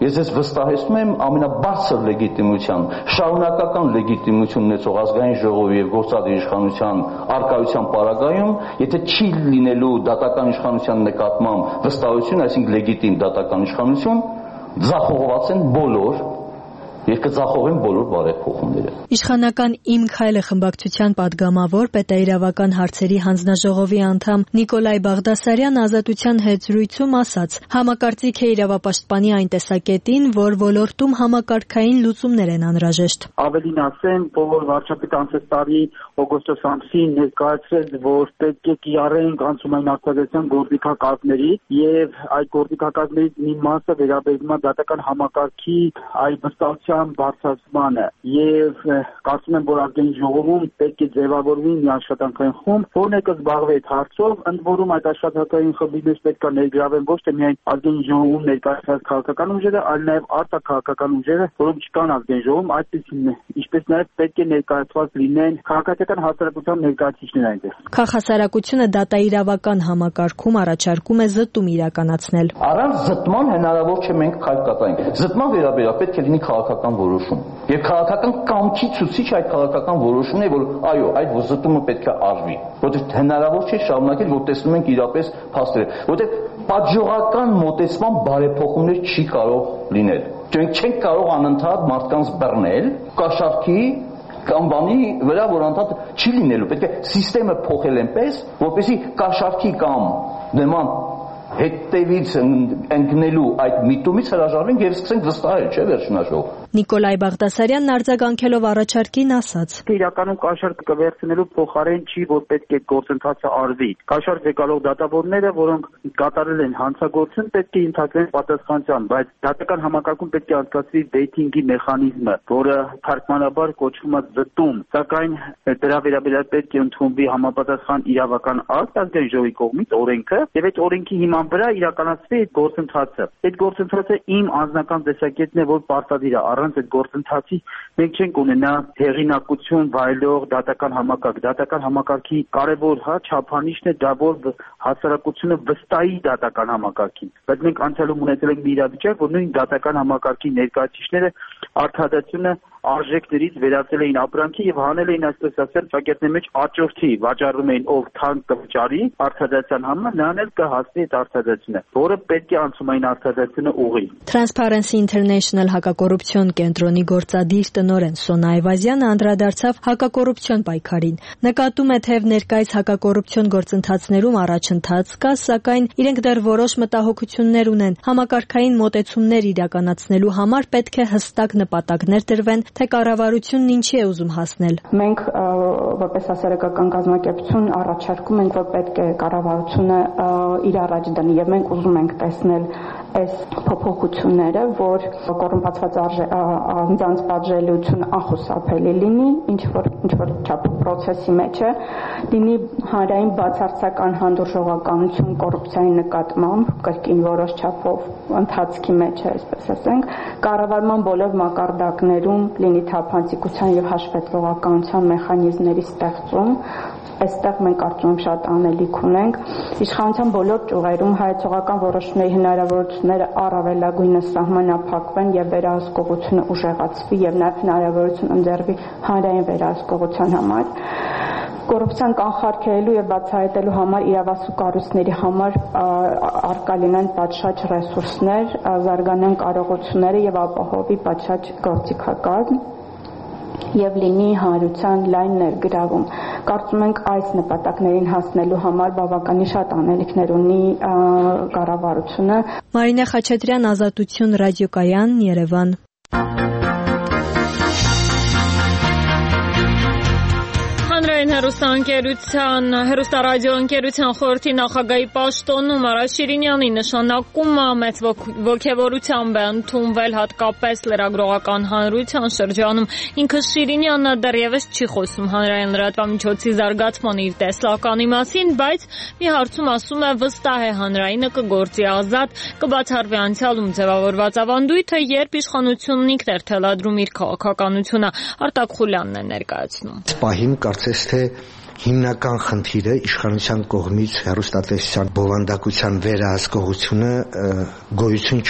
S3: Ես ես վստահեցնում եմ ամենաբարձր լեգիտիմության, շարունակական լեգիտիմություն ունեցող ազգային ժողովի եւ գործադիր իշխանության արկայության պարագայում, եթե չի լինելու դատական իշխանության նկատմամբ վստահություն, այսինքն լեգիտիմ դատական իշխանություն, ձախողված են բոլոր եւ կձախողեն բոլոր բարեփոխումները։
S16: Իշխանական Իմ քայլը խմբակցության падգամավոր պետաիրավական հարցերի հանձնաժողովի անդամ Նիկոլայ Բաղդասարյան Ազատության հետ զրույցում ասաց. համակարծիք է իրավապաշտպանի այն տեսակետին, որ ոլորտում համակարգային լուծումներ են անհրաժեշտ։
S17: Ավելին ասեմ, որ վարչապետ անցած տարի օգոստոս ամսին ներկայացրեց, որ պետք է կիրառենք անցումային արտադրության գործիքակարգների եւ այդ գործիքակարգներից մի մասը վերաբերում է դատական համակարգի այլ վստահության բարձրացմանը եւ կարծում եմ, որ ազգային ժողովում պետք է ձևավորվի մի աշխատանքային խումբ, որն է կզբաղվի այդ հարցով, ընդ որում այդ աշխատանքային խմբի մեջ պետք է ներգրավեն ոչ թե միայն ազգային ժողովում ներկայացված քաղաքական ուժերը, այլ նաեւ արտաքաղաքական ուժերը, որոնք չկան ազգային ժողովում, այդպիսին է, ինչպես նաեւ պետք է ներկայացված լինեն քաղաքական հասարակության ներկայացուցիչներ այնտեղ։
S16: Քաղաքասարակությունը դատաիրավական համակարգում առաջարկում է զտում իրականացնել։
S3: Առանց զտման հնարավոր չէ մենք քայլ կատարենք։ Զտման վերաբերյալ պետք է լինի քաղաքական որոշում։ Եվ քաղաքական կամքի ցուցիչ այդ քաղաքական որոշումն է, որ այո, այդ զտումը պետք է արվի։ Որտեղ հնարավոր չէ շարունակել, որ տեսնում ենք իրապես փաստերը, որտեղ պատժողական մոտեցման բարեփոխումներ չի կարող լինել։ Մենք չենք կարող անընդհատ մարդկանց բռնել, կաշառքի կամ բանի վրա, որ անդադ չի լինելու, պետք է սիստեմը փոխել այնպես, որպեսզի կաշառքի կամ նման հետևից ընկնելու այդ միտումից հրաժարվենք եւ սկսենք վստահել, չէ՞ վերջնաշող։
S16: Նիկոլայ Բաղդասարյանն արձագանքելով առաջարկին ասաց.
S17: իրականում կաշառք կվերցնելու փոխարեն չի, որ պետք է գործընթացը արվի։ Կաշառք եկալող դատավորները, որոնք կատարել են հանցագործություն, պետք է ենթարկվեն պատասխանատվության, բայց դատական համակարգում պետք է անցկացվի վեյթինգի մեխանիզմը, որը թարգմանաբար կոչվում է զտում, սակայն դրա վերաբերյալ պետք է ընդունվի համապատասխան իրավական ակտ ազգային ժողովի կողմից օրենքը, եւ այդ օրենքի հիման վրա իրականացվի այդ գործընթացը։ Այդ գործընթացը իմ անձնական տեսակետն է, որ պարտադիր է, առանց այդ գործընթացի մենք չենք ունենա հեղինակություն վայելող դատական համակարգ։ Դատական համակարգի կարևոր չափանիշն է դա, որ հասարակությունը վստահի դատական համակարգին։ Բայց մենք անցյալում ունեցել ենք մի իրավիճակ, որ նույն դատական համակարգի ներկայացուցիչները արդարացությունը արժեքներից վերածել էին ապրանքի եւ հանել էին, այսպես ասել, ճակերտների մեջ աճորթի, վաճառում էին ով թանկ կվճարի արդարացան համար, նրան էլ կհասնի այդ արդարացությունը, որը պետք է անցումային արդարացությունը ուղղի։
S16: Transparency International հակակոռուպցիոն կենտրոնի գործադիր տնօրեն Սոնա Այվազյանը անդրադարձավ հակակոռուպցիոն պայքարին։ Նկատում է, թե ներկայիս հակակոռուպցիոն գործընթացներում առաջընթաց կա, սակայն իրենք դեռ որոշ մտահոգություններ ունեն։ Համակարգային մոտեցումներ իրականացնելու համար պետք է հստակ նպատակներ դրվեն, թե կառավարությունն ինչի է ուզում հասնել։
S18: Մենք որպես հասարակական կազմակերպություն առաջարկում ենք, որ պետք է կառավարությունը իր առաջ դնի եւ մենք ուզում ենք տեսնել այս փոփոխությունները, որ կոռումպացված անձանց պատժելիություն անխուսափելի լինի, ինչ որ չափով process-ի մեջ է, լինի հանրային բացարձական հանդուրժողականություն կոռուպցիայի նկատմամբ, կրկին որոշ չափով ընթացքի մեջ է, այսպես ասենք, կառավարման բոլոր մակարդակներում լինի թափանցիկության եւ հաշվետվողականության մեխանիզմների ստեղծում։ Այստեղ մենք կարծում եմ շատ անելիք ունենք։ Իշխանության բոլոր ճյուղերում հայեցողական որոշումների հնարավորությունները առավելագույնը սահմանափակվեն եւ վերահսկողությունը ուժեղացվի եւ նաեւ հնարավորություն ընձեռվի հանրային վերահսկողության համար։ Կոռուպցիան կանխարգելելու եւ բացահայտելու համար իրավասու կառույցների համար արկա լինեն պատշաճ ռեսուրսներ, զարգանան կարողությունները եւ ապահովի պատշաճ գործիքակազմ եւ լինի հանրության լայն ներգրավում։ Կարծում ենք այս նպատակներին հասնելու համար բավականին շատ անելիքներ ունի կառավարությունը։
S16: Մարինե Խաչատրյան, Ազատություն ռադիոկայան, Երևան։
S1: Հանրային հեռուստարադիոընկերության խորհրդի նախագահի պաշտոնում Արաջ Շիրինյանի նշանակումը մեծ ոգևորությամբ է ընդունվել հատկապես լրագրողական հանրության շրջանում։ Ինքը Շիրինյանը դեռևս չի խոսում հանրային լրատվամիջոցի զարգացման իր տեսլականի մասին, բայց մի հարցում ասում է վստահ է հանրայինը կգործի ազատ, կբացառվի անցյալում ձևավորված ավանդույթը, երբ իշխանությունն ինքն էր թելադրում իր քաղաքականությունը։ Արտակ Խուլյանն է ներկայացնում։
S19: Պահին կարծես թե հիմնական խնդիրը իշխանության կողմից հեռուստատեսության բովանդակության վերահսկողությունը գոյություն չունի։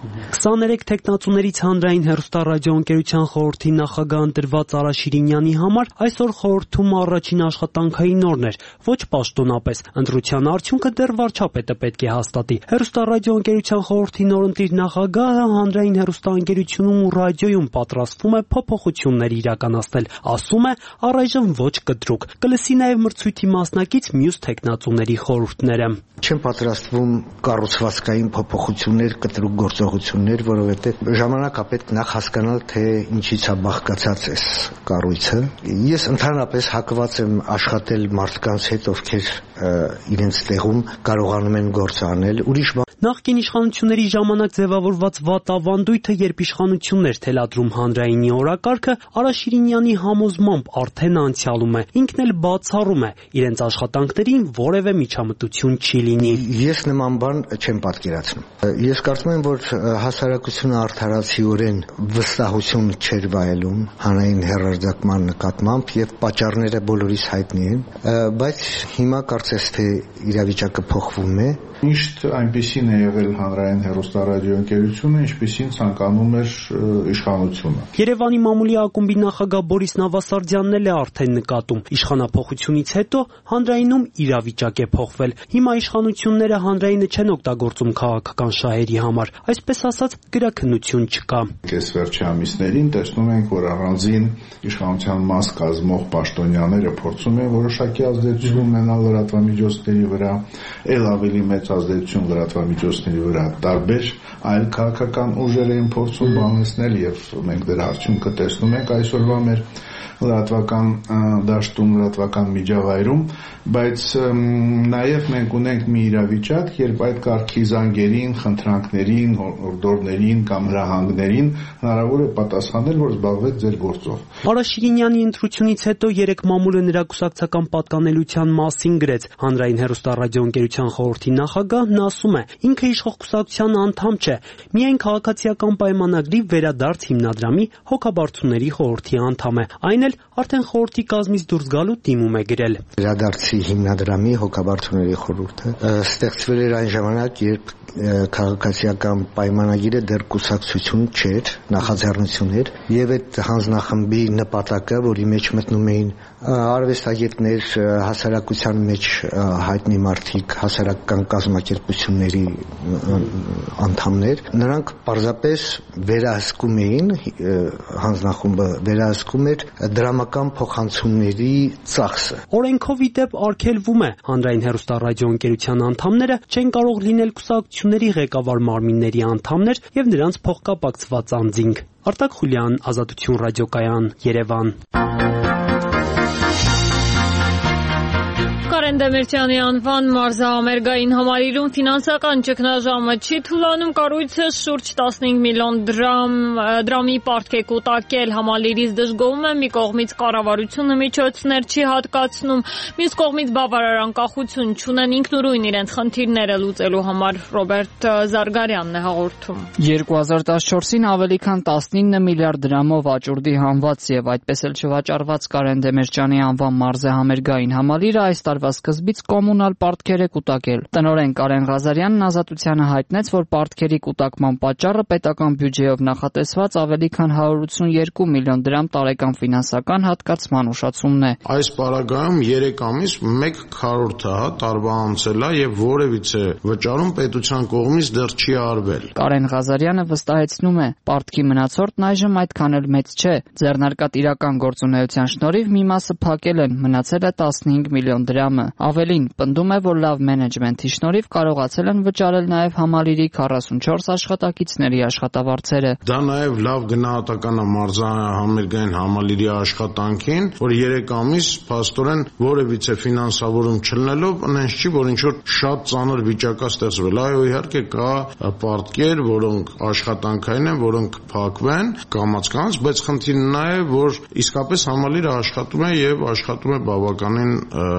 S20: 23 տեխնացուներից հանրային հեռուստառադիոընկերության խորհրդի նախագահ ընտրված Արա Շիրինյանի համար այսօր խորհրդում առաջին աշխատանքային օրն էր, ոչ պաշտոնապես։ Ընտրության արդյունքը դեռ վարչապետը պետք է հաստատի։ Հեռուստառադիոընկերության խորհրդի նորընտիր նախագահը հանրային հեռուստաընկերությունում ու ռադիոյում պատրաստվում է փոփոխություններ իրականացնել, ասում է առայժմ ոչ կտրուկ։ Կլսի նաև մրցույթի մասնակից մյուս տեխնացուների խորհուրդները։
S19: Չեմ պատրաստվում կառուցվածքային փոփոխություններ, կտրուկ գործողություններ, որովհետև ժամանակա պետք նախ հասկանալ, թե ինչից է բաղկացած այս կառույցը։ Ես ընդհանրապես հակված եմ աշխատել մարդկանց հետ, ովքեր իրենց տեղում կարողանում են գործ անել։
S20: Նախկին իշխանությունների ժամանակ ձևավորված վատ ավանդույթը, երբ իշխանությունն էր թելադրում հանրայինի օրակարգը, Արա Շիրինյանի համոզմամբ արդեն անցյալում է։ Ինքն էլ բացառում է, իրենց աշխատանքներին որևէ միջամտություն չի լինի։
S19: Ես նման բան չեմ պատկերացնում։ Ես կարծում եմ, որ հասարակությունը արդարացիորեն վստահություն չէր վայելում հանրային հեռարձակման նկատմամբ եւ պատճառները բոլորիս հայտնի են, բայց հիմա կարծես թե իրավիճակը փոխվում է։
S21: Միշտ այնպիսին է եղել հանրային հեռուստառադիոընկերությունը, ինչպիսին ցանկանում էր իշխանությունը։
S20: Երևանի մամուլի ակումբի նախագահ Բորիս Նավասարդյանն էլ է արդեն նկատում։ Իշխանափոխությունից հետո հանրայինում իրավիճակ է փոխվել։ Հիմա իշխանությունները հանրայինը չեն օգտագործում քաղաքական շահերի համար, այսպես ասած գրաքննություն չկա։
S21: Այս վերջի ամիսներին տեսնում ենք, որ առանձին իշխանության մաս կազմող պաշտոնյաները փորձում են որոշակի ազդեցություն ունենալ լրատվամիջոցների վրա, ել ավելի մեծ ազդեցություն լրատվամիջոցների վրա տարբեր այլ քաղաքական ուժեր են փորձում բանեցնել եւ մենք դրա արդյունքը տեսնում ենք այսօրվա մեր լրատվական դաշտում, լրատվական միջավայրում, բայց նաև մենք ունենք մի իրավիճակ, երբ այդ կարգի զանգերին, խնդրանքներին, հորդորներին կամ հրահանգներին հնարավոր է պատասխանել, որ զբաղվեք ձեր գործով։
S20: Արա Շիրինյանի ընտրությունից հետո երեք մամուլը նրա կուսակցական պատկանելության մասին գրեց։ Հանրային հեռուստառադիոընկերության խորհրդի նախագահն ասում է, ինքը իշխող կուսակցության անդամ չէ, միայն քաղաքացիական պայմանագրի վերադարձ հիմնադրամի հոգաբարձուների խորհրդի անդամ է։ Այն էլ արդեն խորհրդի կազմից դուրս գալու դիմում է գրել։
S19: Վերադարձի հիմնադրամի հոգաբարձուների խորհուրդը ստեղծվել էր այն ժամանակ, երբ քաղաքացիական պայմանագիրը դեռ կուսակցություն չէր, նախաձեռնություն էր, եւ այդ հանձնախմբի նպատակը, որի մեջ մտնում էին արվեստագետներ, հասարակության մեջ հայտնի մարդիկ, հասարակական կազմակերպությունների անդամներ, նրանք պարզապես վերահսկում էին, հանձնախումբը վերահսկում էր դրամական փոխանցումների ծախսը։
S20: Օրենքով ի դեպ արգելվում է հանրային հեռուստառադիոընկերության անդամները չեն կարող լինել կուսակցությունների ղեկավար մարմինների անդամներ եւ նրանց փոխկապակցված անձինք։ Արտակ Խուլյան, Ազատություն ռադիոկայան, Երևան։
S1: Կարեն Դեմիրճյանի անվան մարզահամերգային համալիրում ֆինանսական ճգնաժամը չի թուլանում, կառույցը շուրջ 15 միլիոն դրամի պարտք է կուտակել, համալիրից դժգոհում է, մի կողմից կառավարությունը միջոցներ չի հատկացնում, մյուս կողմից բավարար անկախություն չունեն ինքնուրույն իրենց խնդիրները լուծելու համար։ Ռոբերտ Զարգարյանն է հաղորդում։
S22: 2014-ին ավելի քան 19 միլիարդ դրամով աճուրդի հանված եւ այդպես էլ չվաճառված Կարեն Դեմիրճյանի անվան մարզահամերգային համալիրը այս տարվա սկզբից կոմունալ պարտքեր է կուտակել։ Տնօրեն Կարեն Ղազարյանն Ազատությանը հայտնեց, որ պարտքերի կուտակման պատճառը պետական բյուջեով նախատեսված ավելի քան 182 միլիոն դրամ տարեկան ֆինանսական հատկացման ուշացումն է։
S23: Այս պարագայում 3 ամիս 1 քառորդը տարվա անցել է եւ որևիցե վճարում պետության կողմից դեռ չի արվել։
S22: Կարեն Ղազարյանը վստահեցնում է, պարտքի մնացորդն այժմ այդքան էլ մեծ չէ։ Ձեռնարկած իրական գործունեության շնորհիվ մի մասը փակել են, մնացել է 15 միլիոն դրամը։ Ավելին, պնդում է, որ լավ մենեջմենթի շնորհիվ կարողացել են վճարել նաև համալիրի 44 աշխատակիցների աշխատավարձերը։
S23: Դա նաև լավ գնահատական է մարզահամերգային համալիրի աշխատանքին, որ 3 ամիս փաստորեն որևիցե ֆինանսավորում չլինելով, այնց չի, որ ինչ-որ շատ ծանր վիճակ է ստեղծվել։ Այո, իհարկե կա պարտքեր, որոնք աշխատանքային են, որոնք փակվեն կամաց-կամաց, բայց խնդիրն նա է, որ իսկապես համալիրը աշխատում է եւ աշխատում է բավականին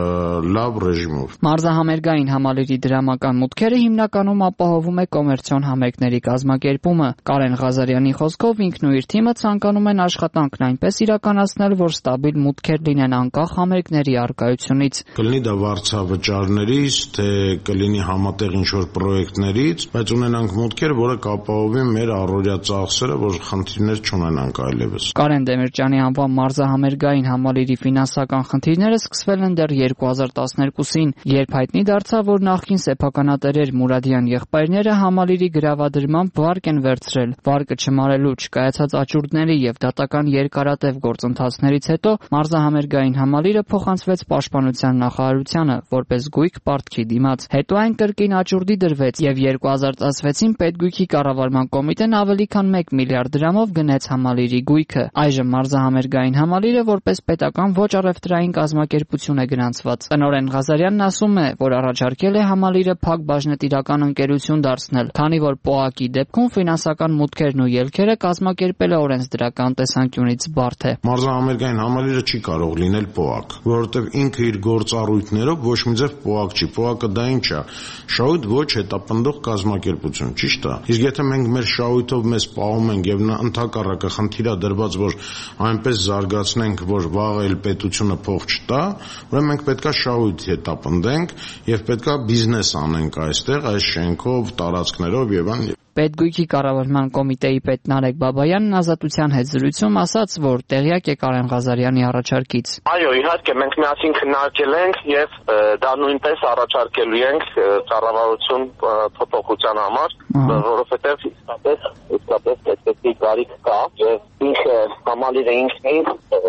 S23: լավ ռեժիմով։
S22: Մարզահամերգային համալիրի դրամական մուտքերը հիմնականում ապահովում է կոմերցիոն համերգների կազմակերպումը։ Կարեն Ղազարյանի խոսքով ինքն ու իր թիմը ցանկանում են աշխատանքն այնպես իրականացնել, որ ստաբիլ մուտքեր լինեն անկախ համերգների առկայությունից։
S23: Կլինի դա վարձավճարներից, թե կլինի համատեղ ինչ-որ պրոյեկտներից, բայց ունենանք մուտքեր, որը կապահովի մեր առօրյա ծախսերը, որ խնդիրներ չունենանք այլևս։
S22: Կարեն Դեմիրճյանի անվան մարզահամերգային համալիրի ֆինանսական խնդիրները սկսվել են դեռ 2012-ին, երբ հայտնի դարձավ, որ նախկին սեփականատերեր Մուրադյան եղբայրները համալիրի գրավադրմամբ վարկ են վերցրել։ Վարկը չմարելու չկայացած աճուրդների եւ դատական երկարատև գործընթացներից հետո մարզահամերգային համալիրը փոխանցվեց Պաշտպանության նախարարությանը որպես գույք պարտքի դիմաց։ Հետո այն կրկին աճուրդի դրվեց եւ 2016-ին Պետգույքի կառավարման կոմիտեն ավելի քան 1 միլիարդ դրամով գնեց համալիրի գույքը։ Այժմ մարզահամերգային համալիրը որպես պետական ոչ առևտրային կազմակերպություն է գրանցված։ Տնօրեն Ղազարյանն ասում է, որ առաջարկել է համալիրը փակ բաժնետիրական ընկերություն դարձնել, քանի որ ՊՕԱԿ-ի դեպքում ֆինանսական մուտքերն ու ելքերը կազմակերպելը օրենսդրական տեսանկյունից բարդ է։
S23: Մարզահամերգային համալիրը չի կարող լինել ՊՕԱԿ, որովհետև ինքը իր գործառույթներով ոչ մի ձև ՊՕԱԿ չի։ ՊՕԱԿ-ը դա ինչ է։ Շահույթ ոչ հետապնդող կազմակերպություն, ճիշտ է։ Իսկ եթե մենք մեր շահույթով մեզ պահում ենք եւ ընդհակառակը խնդիրա դրված, որ այնպես զարգացնենք, որ վաղը էլ պետությունը փող չտա, ուրեմն մենք պետքա շահույթ հետապնդենք եւ պետքա բիզնես անենք այստեղ, այս շենքով, տարածքներով եւ այլն։
S22: Պետգույքի կառավարման կոմիտեի պետ Նարեկ Բաբայանն Ազատության հետ զրույցում ասաց, որ տեղյակ է Կարեն Ղազարյանի առաջարկից։
S4: Այո, իհարկե մենք միասին քննարկել ենք եւ դա նույնպես առաջարկելու ենք կառավարություն փոփոխության համար, որովհետեւ իսկապես պետքի կարիք կա եւ ինքը համալիրը ինքնին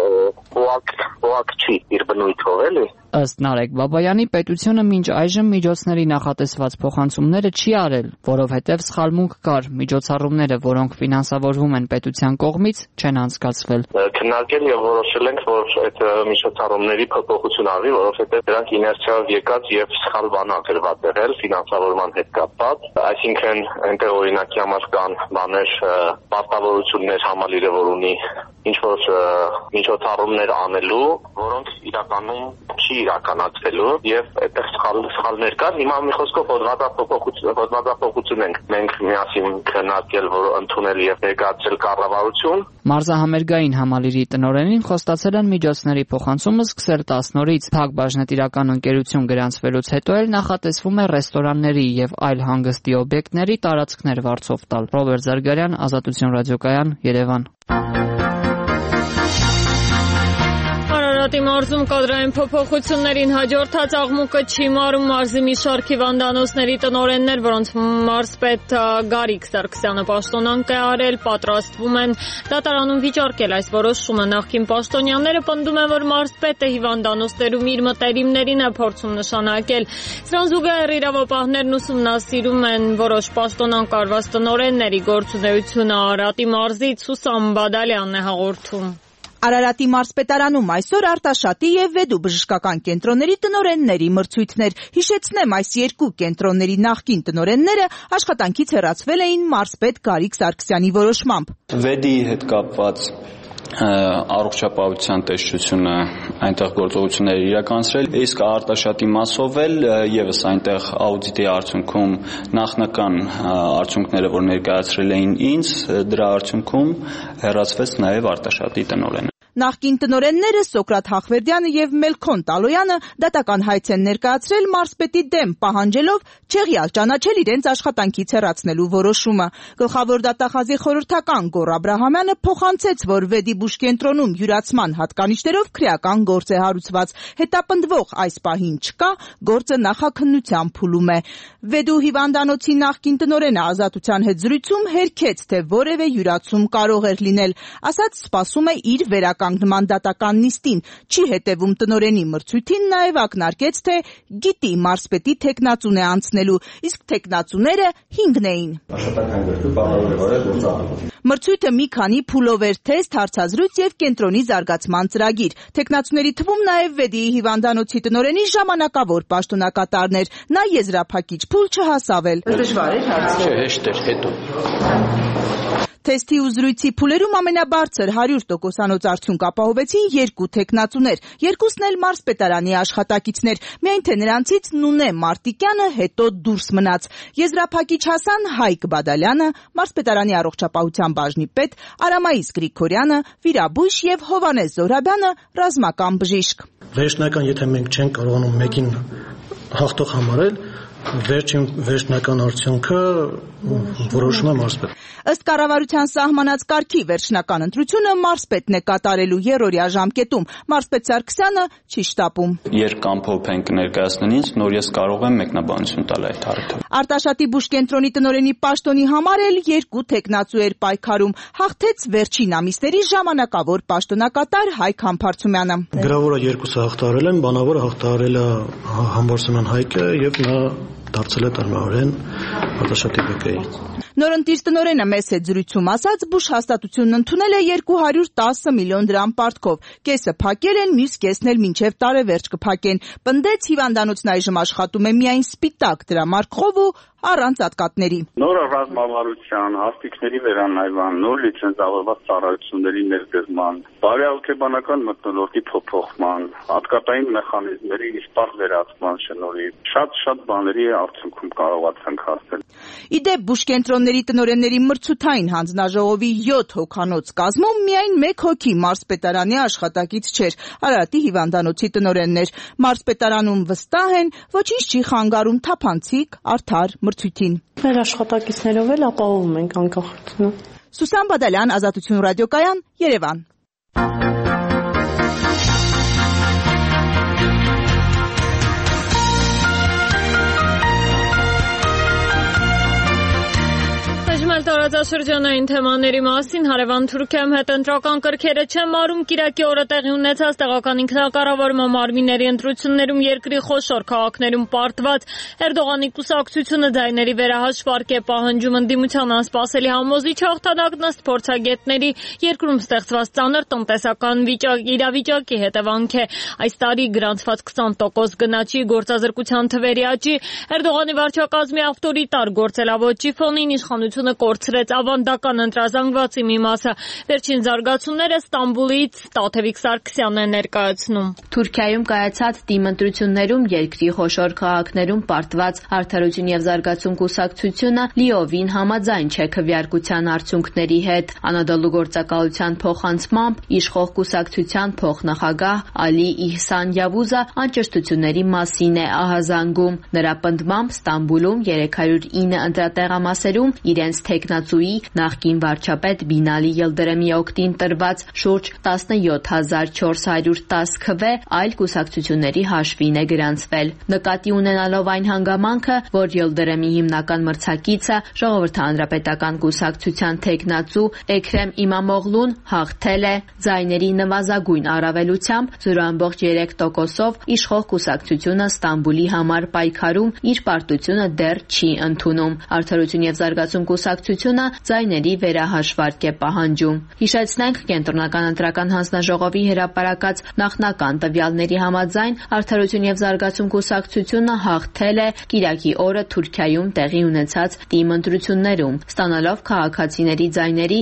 S4: ՊՕԱԿ չի իր բնույթով էլի։
S22: Ըստ Նարեկ Բաբայանի պետությունը մինչ այժմ միջոցների նախատեսված փոխանցումները չի արել, որովհետև սխալմունք կար, միջոցառումները, որոնք ֆինանսավորվում են պետության կողմից, չեն անցկացվել։
S4: Քննարկել եւ որոշել ենք, որ այդ միջոցառումների փոփոխություն արվի, որովհետև դրանք իներցիայով եկած եւ սխալ բան ագրված եղել ֆինանսավորման հետ կապված, այսինքն այնտեղ օրինակի համար կան բաներ, պարտավորություններ համալիրը, որ ունի ինչ որ միջոցառումներ անելու, որոնք իրականում չի իրականացվելու եւ այդտեղ սխալներ կան։ Հիմա մի խոսքով հոդվածափոխություն ենք մենք միասին քննարկել, որ ընդունել եւ ներկայացրել կառավարություն։
S22: Մարզահամերգային համալիրի տնօրենին խոստացել են միջոցների փոխանցումը սկսել 10 օրից։ Փակ բաժնետիրական ընկերություն գրանցվելուց հետո էլ նախատեսվում է ռեստորանների եւ այլ հանգստի օբյեկտների տարածքներ վարձով տալ։ Ռոբերտ Զարգարյան, Ազատություն ռադիոկայան, Երևան։
S1: Արարատի մարզում կադրային փոփոխություններին հաջորդած աղմուկը չի մարում մարզի մի շարք հիվանդանոցների տնօրեններ, որոնց մարզպետ Գարիկ Սարգսյանը պաշտոնանկ է արել, պատրաստվում են դատարանում վիճարկել այս որոշումը։ Նախկին պաշտոնյաները պնդում են, որ մարզպետը հիվանդանոցներում իր մտերիմներին է փորձում նշանակել։ Սրան զուգահեռ իրավապահներն ուսումնասիրում են որոշ պաշտոնանկ արված տնօրենների գործունեությունը։ Արարատի մարզից Սուսան Բադալյանն է հաղորդում։
S6: Արարատի մարզպետարանում այսօր Արտաշատի եւ Վեդու բժշկական կենտրոնների տնօրենների մրցույթներ։ Հիշեցնեմ, այս երկու կենտրոնների նախկին տնօրենները աշխատանքից հեռացվել էին մարզպետ Գարիկ Սարգսյանի որոշմամբ։
S8: Վեդի հետ կապված առողջապահության տեսչությունը այնտեղ գործողություններ իրականացրել, իսկ Արտաշատի մասով էլ եւս այնտեղ աուդիտի արդյունքում նախնական արդյունքները, որ ներկայացրել էին ինձ, դրա արդյունքում հեռացվեց նաեւ Արտաշատի տնօրենը։
S6: Նախկին տնօրենները Սոկրատ Հախվերդյանը եւ Մելքոն Տալոյանը դատական հայց են ներկայացրել մարզպետի դեմ, պահանջելով չեղյալ ճանաչել իրենց աշխատանքից հեռացնելու որոշումը։ Գլխավոր դատախազի խորհրդական Գոռ Աբրահամյանը փոխանցեց, որ Վեդի բուժկենտրոնում յուրացման հատկանիշներով քրեական գործ է հարուցված։ Հետապնդվող այս պահին չկա, գործը նախաքննության փուլում է։ Վեդու հիվանդանոցի նախկին տնօրենը Ազատության հետ զրույցում հերքեց, թե որևէ յուրացում կարող էր լինել, ասաց սպասում է իր վերականգնման դատական նիստին, չի հետևում տնօրենի մրցույթին, նաև ակնարկեց, թե գիտի մարզպետի թեկնածուն է անցնելու, իսկ թեկնածուները 5 էին։ Մրցույթը մի քանի փուլով էր՝ թեստ, հարցազրույց եւ կենտրոնի զարգացման ծրագիր։ Թեկնածուների թվում նաև Վեդիի հիվանդանոցի տնօրենի ժամանակավոր պաշտոնակատարն էր, նա եզրափակիչ փուլ չհասավ էլ։
S8: Դժվար էր հարցը։ Չէ, հեշտ էր, հետո։
S6: Թեստի ու զրույցի փուլերում ամենաբարձր 100%-անոց արդյունք ապահովեցին 2 թեկնածուներ, երկուսն էլ մարզպետարանի աշխատակիցներ, միայն թե նրանցից Նունե Մարտիկյանը հետո դուրս մնաց։ Եզրափակիչ հասան Հայկ Բադալյանը, մարզպետարանի առողջապահության բաժնի պետ, Արամայիս Գրիգորյանը, վիրաբույժ եւ Հովանես Զոհրաբյանը ռազմական բժիշկ։
S9: Վերջնական, եթե մենք չենք կարողանում մեկին հաղթող համարել, վերջնական արդյունքը որոշում է մարզպետ։
S6: Ըստ կառավարության սահմանած կարգի վերջնական ընտրությունը մարզպետն է կատարելու երրորդյա ժամկետում։ Մարզպետ Սարգսյանը չի շտապում։
S8: Երբ ամփոփենք ներկայացնեն ինձ, նոր ես կարող եմ մեկնաբանություն տալ այդ հարցով։
S6: Արտաշատի բուժկենտրոնի տնօրենի պաշտոնի համար էլ 2 թեկնածու էր պայքարում։ Հաղթեց վերջին ամիսների ժամանակավոր պաշտոնակատար Հայկ Համբարձումյանը։
S9: Գրավորը 2-ը հաղթահարել են, բանավորը հաղթահարել է Համբարձումյան Հայկը եւ նա դարձել է տնօրեն Արտաշատի ԲԿ-ի։
S6: Նորընտիր տնօրենը մեծ հետ զրույցում ասաց, բուժ հաստատությունն ընդունել է 210 միլիոն դրամ պարտքով։ Կեսը փակել են, մյուս կեսն էլ մինչև տարեվերջ կփակեն։ Պնդեց, հիվանդանոցն այժմ աշխատում է միայն սպիտակ դրամարկղով ու առանց ատկատների։
S10: Նոր ռազմավարության, հաստիկների վերանայման, նոր լիցենզավորված ծառայությունների ներգծման, բարեհոգեբանական մթնոլորտի փոփոխման, հատկատային մեխանիզմների իսպառ վերացման շնորհիվ շատ բաների արդյունքում կարողացանք հասնել։
S6: Իդեպ բուժկենտրոնների տնօրենների մրցութային հանձնաժողովի 7 հոգանոց կազմում միայն 1 հոգի մարզպետարանի աշխատակից չէր, Արարատի հիվանդանոցի տնօրենն էր։ Մարզպետարանում վստահ են, ոչինչ չի խանգարում թափանցիկ, արդար մրցույթին։
S11: Մեր աշխատակիցներով էլ ապահովում ենք անկախությունը։
S6: Սուսան Բադալյան, Ազատություն ռադիոկայան, Երևան։
S1: Տարածաշրջանային թեմաների մասին հարևան Թուրքիայում հետընտրական կրքերը չեն մարում կիրակի օրը տեղի ունեցած տեղական ինքնակառավարման մարմինների ընտրություններում երկրի խոշոր քաղաքներում պարտված Էրդողանի կուսակցությունը ձայների վերահաշվարկ է պահանջում ընդդիմության անսպասելի համոզիչ հաղթանակն ըստ փորձագետների երկրում ստեղծված ծանր տնտեսական իրավիճակի հետևանք է։ Այս տարի գրանցված 20% գնաճի գործազրկության թվերի աճի Էրդողանի վարչակազմի ավտորիտար գործելավոճի ֆոնին իշխանությունը կորցրեց ավանդական ընտրազանգվածի մի մասը։ Վերջին զարգացումները Ստամբուլից Տաթևիկ Սարգսյանն է ներկայացնում։
S24: Թուրքիայում կայացած դիմընտրություններում երկրի խոշոր քաղաքներում պարտված Արդարություն եւ զարգացում կուսակցությունը լիովին համաձայն չէ քվեարկության արդյունքների հետ։ Անադոլու գործակալության փոխանցմամբ իշխող կուսակցության փոխնախագահ Ալի Իհսան Յավուզը անճշտությունների մասին է ահազանգում։ Նրա պնդմամբ Ստամբուլում 309 ընտրատեղամասերում իրենց թեկնածուի նախկին վարչապետ Բինալի Ելդրեմի օգտին տրված շուրջ 17410 քվե այլ կուսակցությունների հաշվին է գրանցվել։ Նկատի ունենալով այն հանգամանքը, որ Ելդրեմի հիմնական մրցակիցը Ժողովրդի հանրապետական կուսակցության թեկնածու Էքրեմ Իմամօղլուն հաղթել է ձայների նվազագույն առավելությամբ 0.3%-ով, իշխող կուսակցությունը Ստամբուլի համար պայքարում իր պարտությունը դեռ չի ընդունում։ Արդարություն եւ զարգացում կուսակցությունը ձայների վերահաշվարկ է պահանջում։ Հիշեցնենք, Կենտրոնական ընտրական հանձնաժողովի հրապարակած նախնական տվյալների համաձայն Արդարություն եւ զարգացում կուսակցությունը հաղթել է կիրակի օրը Թուրքիայում տեղի ունեցած դիմընտրություններում, ստանալով քաղաքացիների ձայների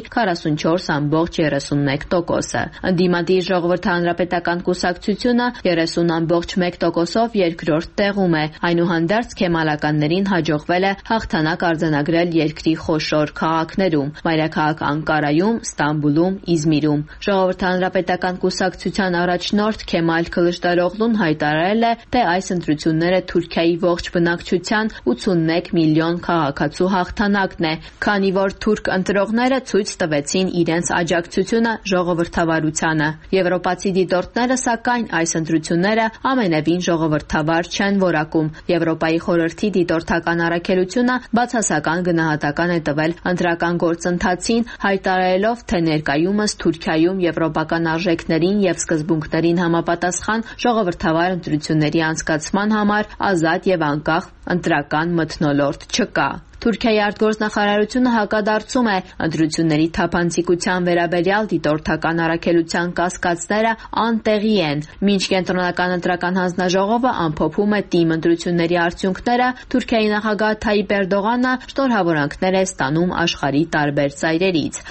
S24: 44.31%-ը։ Ընդդիմադիր Ժողովրդի հանրապետական կուսակցությունը 30.1%-ով երկրորդ տեղում է։ Այնուհանդերձ քեմալականներին հաջողվել է հաղթանակ արձանագրել երկրի խոշոր քաղաքներում՝ մայրաքաղաք Անկարայում, Ստամբուլում, Իզմիրում։ Ժողովրդի հանրապետական կուսակցության առաջնորդ Քեմալ Քլիչդարօղլուն հայտարարել է, թե այս ընտրությունները Թուրքիայի ողջ բնակչության 81 միլիոն քաղաքացու հաղթանակն է, քանի որ թուրք ընտրողները ցույց տվեցին իրենց աջակցությունը ժողովրդավարությանը։ Եվրոպացի դիտորդները, սակայն, այս ընտրությունները ամենևին ժողովրդավար չեն որակում։ Եվրոպայի խորհրդի դիտորդական առաքելությունը բացասական գնահատական է տվել ընտրական գործընթացին, հայտարարելով, թե ներկայումս Թուրքիայում եվրոպական արժեքներին եւ սկզբունքներին համապատասխան ժողովրդավար ընտրությունների անցկացման համար ազատ եւ անկախ ընտրական մթնոլորտ չկա։ Թուրքիայի արտգործնախարարությունը հակադարձում է ընտրությունների թափանցիկության վերաբերյալ դիտորդական առաքելության կասկածները անտեղի են։ Մինչ կենտրոնական ընտրական հանձնաժողովը ամփոփում է ՏԻՄ ընտրությունների արդյունքները, Թուրքիայի նախագահ Թայիպ Էրդողանը շնորհավորանքներ է ստանում աշխարհի տարբեր ծայրերից։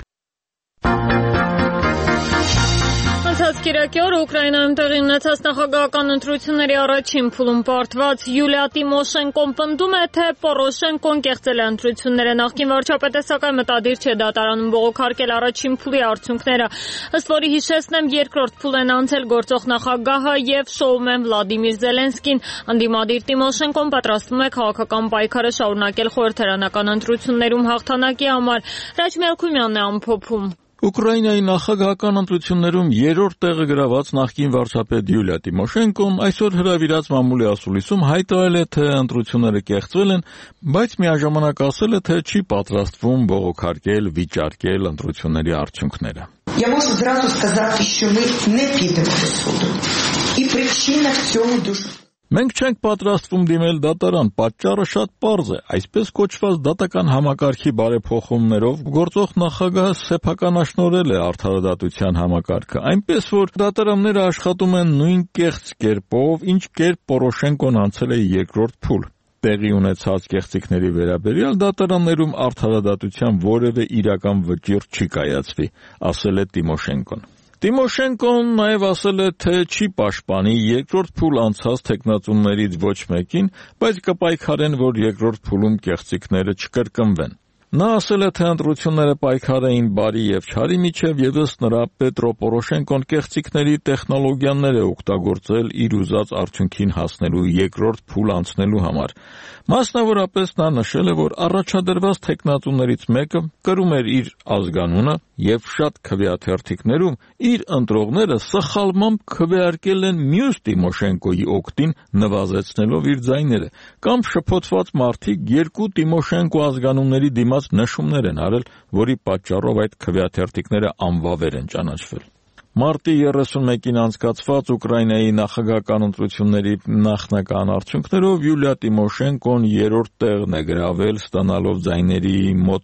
S1: Անցած կիրակի օրը Ուկրաինայում տեղի ունեցած նախագահական ընտրությունների առաջին փուլում պարտված Յուլիա Տիմոշենկոն պնդում է, թե Պորոշենկոն կեղծել է ընտրությունները։ Նախկին վարչապետը սակայն մտադիր չէ դատարանում բողոքարկել առաջին փուլի արդյունքները, ըստ որի հիշեցնեմ երկրորդ փուլ են անցել գործող նախագահը եւ շոումեն Վլադիմիր Զելենսկին։ Անդիմադիր Տիմոշենկոն պատրաստվում է քաղաքական պայքարը շարունակել խորհրդարանական ընտրություններում հաղթանակի համար։ Ռաջ Մելքումյանն է ամփոփում։
S2: Ուկրաինայի նախագահական ընտրություններում երրորդ տեղը գրաված նախկին վարչապետ Յուլիա Տիմոշենկոն այսօր հրավիրած մամուլի ասուլիսում հայտարարել է, թե ընտրությունները կեղծվել են, բայց միաժամանակ ասել է, թե չի պատրաստվում բողոքարկել, վիճարկել ընտրությունների արդյունքները։
S12: Я можу зразу сказати, що ми не підемо до суду. І причина в цьому дуже
S2: Մենք չենք պատրաստվում դիմել դատարան, պատճառը շատ պարզ է, այսպես կոչված դատական համակարգի բարեփոխումներով գործող նախագահը սեփականաշնորհել է արդարադատության համակարգը, այնպես որ դատարանները աշխատում են նույն կեղծ կերպով, ինչ կերպ Պորոշենկոն անցել է երկրորդ փուլ։ Տեղի ունեցած կեղծիքների վերաբերյալ դատարաններում արդարադատության որևէ իրական վճիռ չի կայացվի, ասել է Տիմոշենկոն։ Տիմոշենկոն նաև ասել է, թե չի պաշտպանի երկրորդ փուլ անցած թեկնածուներից ոչ մեկին, բայց կպայքարեն, որ երկրորդ փուլում կեղծիքները չկրկնվեն։ Նա ասել է, թե ընտրությունները պայքար էին բարի եւ չարի միջև եւ ըստ նրա Պետրո Պորոշենկոն կեղծիքների տեխնոլոգիաներ է օգտագործել իր ուզած արդյունքին հասնելու երկրորդ փուլ անցնելու համար։ Մասնավորապես նա նշել է, որ առաջադրված թեկնածուներից մեկը կրում էր իր ազգանունը եւ շատ քվեաթերթիկներում իր ընտրողները սխալմամբ քվեարկել են մյուս Տիմոշենկոյի օգտին նվազեցնելով իր ձայները, կամ շփոթված մարդիկ երկու Տիմոշենկո ազգանունների դիմաց նշումներ են արել, որի պատճառով այդ քվեաթերթիկները անվավեր են ճանաչվել։ Մարտի 31-ին անցկացված Ուկրաինայի նախագահական ընտրությունների նախնական արդյունքներով Յուլիա Տիմոշենկոն երրորդ տեղն է գրավել, ստանալով ձայների մոտ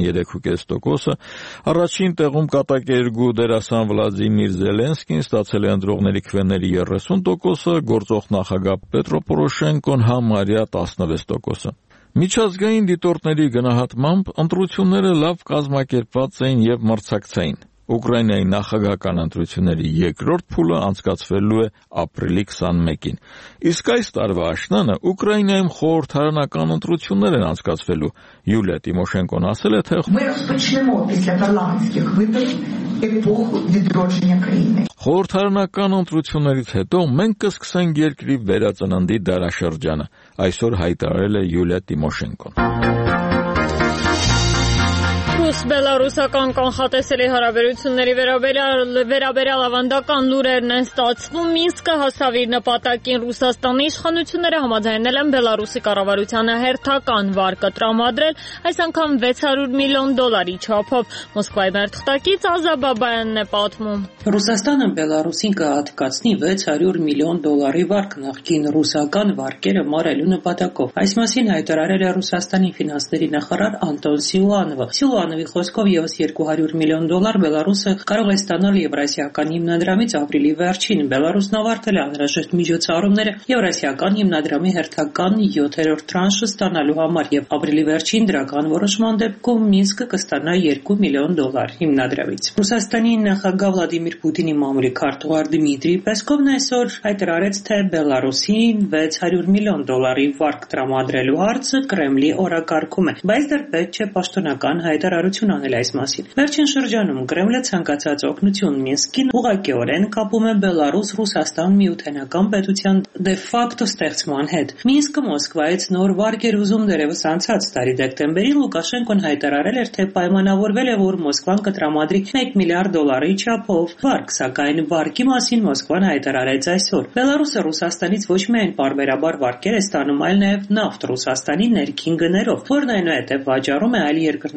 S2: 13.5%, առաջին տեղում կատակերգու դերասան Վլադիմիր Զելենսկին ստացել է ընտրողների քվեների 30%, գործող նախագահ Պետրո Պորոշենկոն համարյա 16%։ Միջազգային դիտորդների գնահատմամբ ընտրությունները լավ կազմակերպված էին եւ մրցակցային։ Ուկրաինայի նախագահական ընտրությունների երկրորդ փուլը անցկացվելու է ապրիլի 21-ին։ Իսկ այս տարվա աշնանը Ուկրաինայում խորհրդարանական ընտրություններ են անցկացվելու։ Յուլիա Տիմոշենկոն ասել է, թե
S12: Ми розпочнемо після парламентських виборів епоху відродження країни.
S2: Խորհրդարանական ընտրություններից հետո մենք կսկսենք երկրի վերածննդի դարաշրջանը, այսօր հայտարարել է Յուլիա Տիմոշենկոն։
S1: Ռուս-բելարուսական կանխատեսելի հարաբերությունների վերաբերյալ ավանդական լուրերն են ստացվում։ Մինսկը հասավ իր նպատակին։ Ռուսաստանի իշխանությունները համաձայնել են Բելարուսի կառավարությանը հերթական վարկը տրամադրել, այս անգամ $600 միլիոն չափով։ Մոսկվայի մերթխտակից Ազա Բաբայանն է պատմում։
S13: Ռուսաստանը Բելարուսին կհատկացնի $600 միլիոն վարկ նախկին ռուսական վարկերը մարելու նպատակով։ Այս մասին հայտարարել է Ռուսաստանի ֆինանսների նախարար Անտոն Սիլուանովը։ Սիլուանովի խոսքով ևս $200 միլիոն Բելարուսը կարող է ստանալ Եվրասիական հիմնադրամից ապրիլի վերջին։ Բելարուսն ավարտել է անհրաժեշտ միջոցառումները Եվրասիական հիմնադրամի հերթական 7-րդ տրանշը ստանալու համար եւ ապրիլի վերջին դրական որոշման դեպքում Մինսկը կստանա $2 միլիոն հիմնադրամից։ Ռուսաստանի նախագահ Վլադիմիր Պուտինի մամուլի քարտուղար Դմիտրի Պեսկովն այսօր հայտարարեց, թե Բելարուսին $600 միլիոն վարկ տրամադրելու հարցը Կրեմլի օրակարգում է, բայց դեռ պետք չէ պաշտոնական հայտարարություն անել այս մասին։ Վերջին շրջանում Կրեմլը ցանկացած օգնություն Մինսկին ուղղակիորեն կապում է Բելարուս-Ռուսաստան միութենական պետության դե ֆակտո ստեղծման հետ։ Մինսկը Մոսկվայից նոր վարկ էր ուզում դերևս անցած տարի դեկտեմբերին Լուկաշենկոն հայտարարել էր, թե պայմանավորվել է, որ Մոսկվան կտրամադրի $1 միլիարդ չափով վարկ, սակայն վարկի մասին Մոսկվան հայտարարեց այսօր։ Բելարուսը Ռուսաստանից ոչ միայն պարբերաբար վարկեր է ստանում, այլ նաև նավթ Ռուսաստանի ներքին գներով, որն այնուհետև վաճառում է այլ երկրների շուկա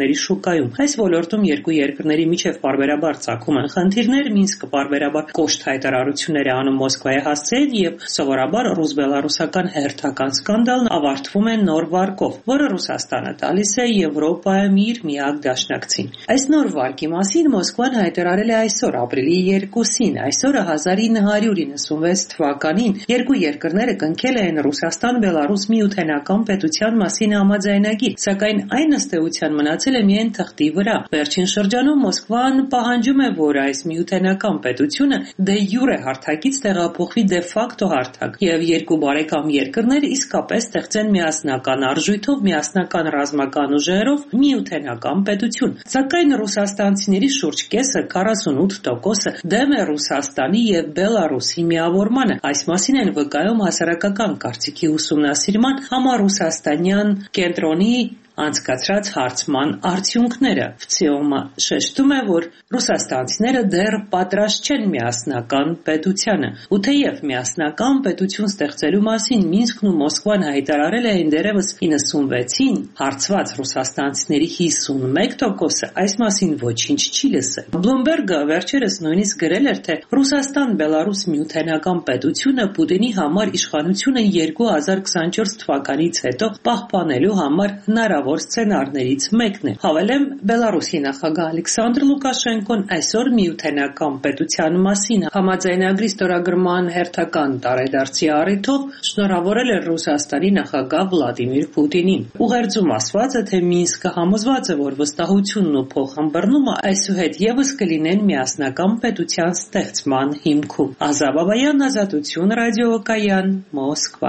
S13: վկայում։ Այս ոլորտում երկու երկրների միջև պարբերաբար ծագում են խնդիրներ, Մինսկը պարբերաբար կոշտ հայտարարություններ է անում Մոսկվայի հասցեին եւ սովորաբար ռուս-բելարուսական հերթական սկանդալն ավարտվում է նոր վարկով, որը Ռուսաստանը տալիս է Եվրոպայում իր միակ դաշնակցին։ Այս նոր վարկի մասին Մոսկվան հայտարարել է այսօր ապրիլի 2-ին։ Այսօրը 1996 թվականին երկու երկրները կնքել էին Ռուսաստան-Բելարուս միութենական պետության մասին համաձայնագիր, սակայն այն ըստ էության մնացել է միայն թղթի վրա։ Վերջին շրջանում Մոսկվան պահանջում է, որ այս միութենական պետությունը դե յուրե հարթակից տեղափոխվի դե ֆակտո հարթակ եւ երկու բարեկամ երկրներ իսկապես ստեղծեն միասնական արժույթով, միասնական ռազմական ուժերով միութենական պետություն։ Սակայն ռուսաստանցիների շուրջ կեսը 48% դեմ է Ռուսաստանի եւ Բելարուսի միավորմանը։ Այս մասին են վկայում հասարակական կարծիքի ուսումնասիրման համառուսաստանյան կենտրոնի անցկացրած հարցման արդյունքները։ ՎՑԻՕՄ-ը շեշտում է, որ ռուսաստանցիները դեռ պատրաստ չեն միասնական պետությանը։ Ու թեև միասնական պետություն ստեղծելու մասին Մինսկն ու Մոսկվան հայտարարել էին դեռևս 96-ին, հարցված ռուսաստանցիների 51%-ը այս մասին ոչինչ չի լսել։ Բլումբերգը վերջերս նույնիսկ գրել էր, թե Ռուսաստան-Բելարուս միութենական պետությունը Պուտինի համար իշխանությունը 2024 թվականից հետո պահպանելու համար հնարավոր սցենարներից մեկն է։ Հավելեմ, Բելարուսի նախագահ Ալեքսանդր Լուկաշենկոն այսօր միութենական պետության մասին համաձայնագրի ստորագրման հերթական տարեդարձի առիթով շնորհավորել է Ռուսաստանի նախագահ Վլադիմիր Պուտինին։ Ուղերձում ասված է, թե Մինսկը համոզված է, որ վստահությունն ու փոխհմբռնումը այսուհետ եւս կլինեն միասնական պետության ստեղծման հիմքում։ Ազա Բաբայան, Ազատություն, ռադիոկայան, Մոսկվա։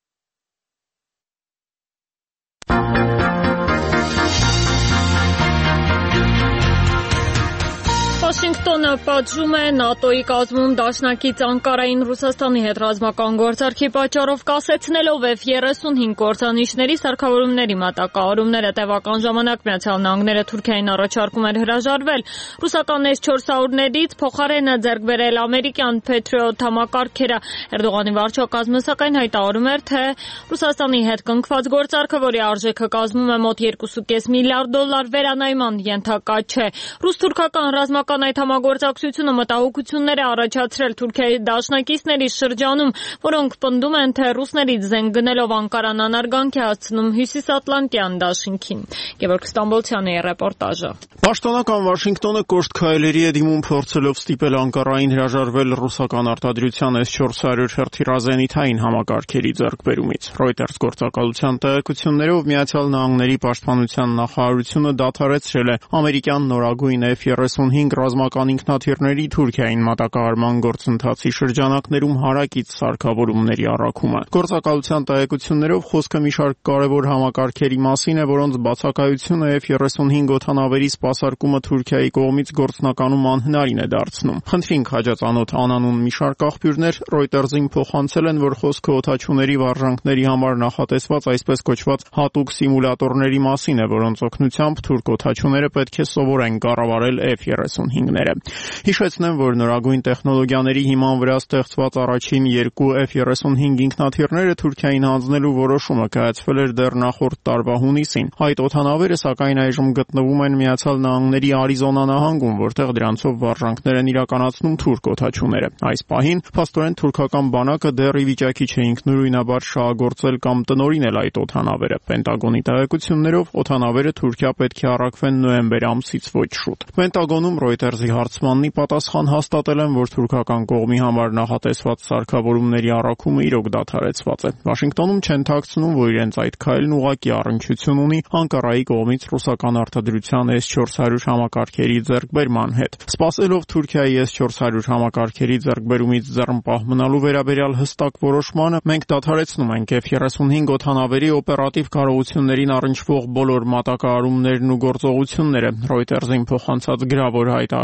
S1: Վաշինգտոնը պատժում է ՆԱՏՕ-ի կազմում դաշնակից Անկարային Ռուսաստանի հետ ռազմական գործարքի պատճառով կասեցնելով F-35 կործանիչների սարքավորումների մատակարարումները։ Տևական ժամանակ Միացյալ Նահանգները Թուրքիային առաջարկում էր հրաժարվել ռուսական S-400-ներից, փոխարենը ձեռք բերել ամերիկյան Patriot համակարգերը։ Էրդողանի վարչակազմը սակայն հայտարարում էր, թե Ռուսաստանի հետ կնքված գործարքը, որի արժեքը կազմում է մոտ $2.5 միլիարդ, վերանայման ենթակա չէ։ Ռուս-թուրքական ռազմական այդ համագործակցությունը մտահոգություններ է առաջացրել Թուրքիայի դաշնակիցների շրջանում, որոնք պնդում են, թե ռուսներից զենք գնելով Անկարան անարգանք է հասցնում Հյուսիսատլանտյան դաշինքին։ Գևորգ Ստամբոլցյանի ռեպորտաժը։
S5: Պաշտոնական Վաշինգտոնը կոշտ քայլերի է դիմում փորձելով ստիպել Անկարային հրաժարվել ռուսական արտադրության S-400 հրթիռազենիթային համակարգերի ձեռքբերումից։ Reuters գործակալության տեղեկություններով Միացյալ Նահանգների պաշտպանության նախարարությունը դադարեցրել է ամերիկյան նորագույն F-35 ռազմական ինքնաթիռների Թուրքիային մատակարարման գործընթացի շրջանակներում հարակից սարքավորումների առաքումը։ Գործակալության տեղեկություններով խոսքը մի շարք կարևոր համակարգերի մասին է, որոնց բացակայությունը F-35 օդանավերի սպասարկումը Թուրքիայի կողմից գործնականում անհնարին է դարձնում։ Խնդրին քաջածանոթ անանուն մի շարք աղբյուրներ Reuters-ին փոխանցել են, որ խոսքը օդաչուների վարժանքների համար նախատեսված այսպես կոչված հատուկ սիմուլյատորների մասին է, որոնց օգնությամբ թուրք օդաչուները պետք է սովորեն կառավարել F-35-ները։ Հիշեցնեմ, որ նորագույն տեխնոլոգիաների հիման վրա ստեղծված առաջին երկու F-35 ինքնաթիռները Թուրքիային հանձնելու որոշումը կայացվել էր դեռ նախորդ տարվա հունիսին։ Այդ օդանավերը սակայն այժմ գտնվում են Միացյալ Նահանգների Արիզոնա նահանգում, որտեղ դրանցով վարժանքներ են իրականացնում թուրք օդաչուները։ Այս պահին փաստորեն թուրքական բանակը դեռ ի վիճակի չէ ինքնուրույնաբար շահագործել կամ տնօրինել այդ օդանավերը։ Պենտագոնի տեղեկություններով օդանավերը Թուրքիա պետք է առաքվեն նոյեմբեր ամսից ոչ շուտ։ Պենտագոնում Reuters-ի հարցմանն ի պատասխան հաստատել են, որ թուրքական կողմի համար նախատեսված սարքավորումների առաքումը իրոք դադարեցված է։ Վաշինգտոնում չեն թաքցնում, որ իրենց այդ քայլն ուղղակի առնչություն ունի Անկարայի կողմից ռուսական արտադրության S-400 համակարգերի ձեռքբերման հետ։ Սպասելով Թուրքիայի S-400 համակարգերի ձեռքբերումից ձեռնպահ մնալու վերաբերյալ հստակ որոշմանը, մենք դադարեցնում ենք F-35 օդանավերի օպերատիվ կարողություններին առնչվող բոլոր մատակարարումներն ու գործողությունները։ Reuters-ին փոխանցած գրավոր հայտարարության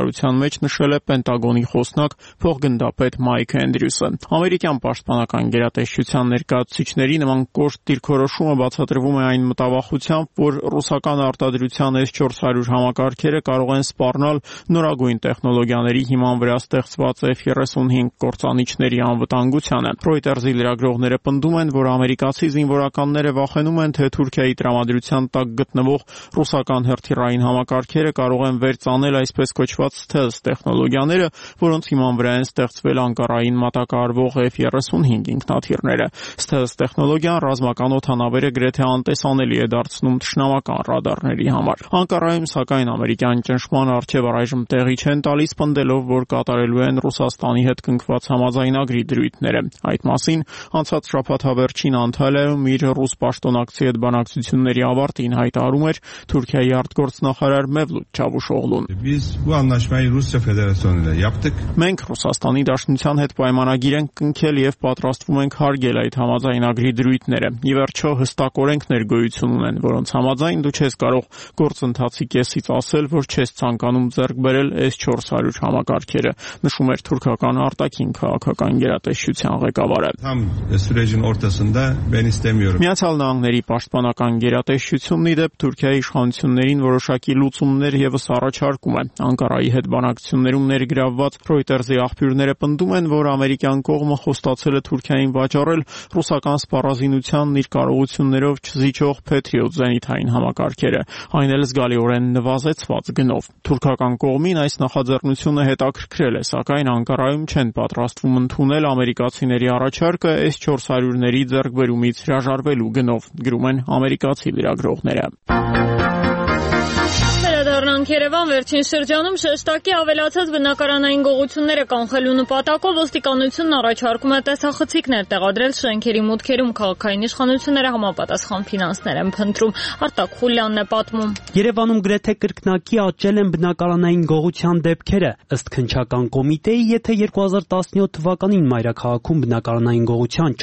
S5: մեջ նշել է Պենտագոնի խոսնակ փոխգնդապետ Մայք Էնդրյուսը։ Ամերիկյան պաշտպանական գերատեսչության ներկայացուցիչների նման կոշտ դիրքորոշումը բացատրվում է այն մտավախությամբ, որ ռուսական արտադրության S-400 համակարգերը կարող են սպառնալ նորագույն տեխնոլոգիաների հիման վրա ստեղծված F-35 կործանիչների անվտանգությանը։ Reuters-ի լրագրողները պնդում են, որ ամերիկացի զինվորականները վախենում են, թե Թուրքիայի տրամադրության տակ գտնվող ռուսական հրթիռային համակարգերը կարող են վերծանել այսպես կոչված stealth տեխնոլոգիաները, որոնց հիման վրա են ստեղծվել Անկարային մատակարարվող F-35 ինքնաթիռները։ Stealth տեխնոլոգիան ռազմական օդանավերը գրեթե անտեսանելի է դարձնում թշնամական ռադարների համար։ Անկարայում, սակայն, ամերիկյան ճնշման առջև առայժմ տեղի չեն տալիս, պնդելով, որ կատարելու են Ռուսաստանի հետ կնքված համաձայնագրի դրույթները։ Այդ մասին անցած շաբաթ հավերժին Անտալիայում իր ռուս պաշտոնակցի հետ բանակցությունների ավարտին հայտարարում էր Թուրքիայի արտգործնախարար Մևլութ Չավուշօղլուն։ Մենք Ռուսաստանի Դաշնության հետ պայմանագիր ենք կնքել եւ պատրաստվում ենք հարգել այդ համաձայնագրի դրույթները։ Ի վերջո հստակ օրենքներ գոյություն ունեն, որոնց համաձայն դու չես կարող գործընթացի կեսից ասել, որ չես ցանկանում ձեռք բերել S-400 համակարգերը, նշում էր թուրքական արտաքին քաղաքական գերատեսչության ղեկավարը։ Միացյալ Նահանգների պաշտպանական գերատեսչությունն ի դեպ Թուրքիայի իշխանություններին որոշակի լուծումներ եւս առաջարկում է։ Անկարայի հետ բանակցություններում ներգրավված Reuters-ի աղբյուրները պնդում են, որ ամերիկյան կողմը խոստացել է Թուրքիային վաճառել ռուսական սպառազինությանն իր կարողություններով չզիջող Patriot զենիթային համակարգերը, այն էլ զգալիորեն նվազեցված գնով։ Թուրքական կողմին այս նախաձեռնությունը հետաքրքրել է, սակայն Անկարայում չեն պատրաստվում ընդունել ամերիկացիների առաջարկը S-400-ների ձեռքբերումից հրաժարվելու գնով, գրում են ամերիկացի լրագրողները։
S1: Վերադառնանք Երևան, վերջին շրջանում շեշտակի ավելացած բնակարանային գողությունները կանխելու նպատակով ոստիկանությունն առաջարկում է տեսախցիկներ տեղադրել շենքերի մուտքերում, քաղաքային իշխանությունները համապատասխան ֆինանսներ են փնտրում։ Արտակ Խուլյանն է պատմում։
S20: Երևանում գրեթե կրկնակի աճել են բնակարանային գողության դեպքերը։ Ըստ քննչական կոմիտեի, եթե 2017 թվականին մայրաքաղաքում բնակարանային գողության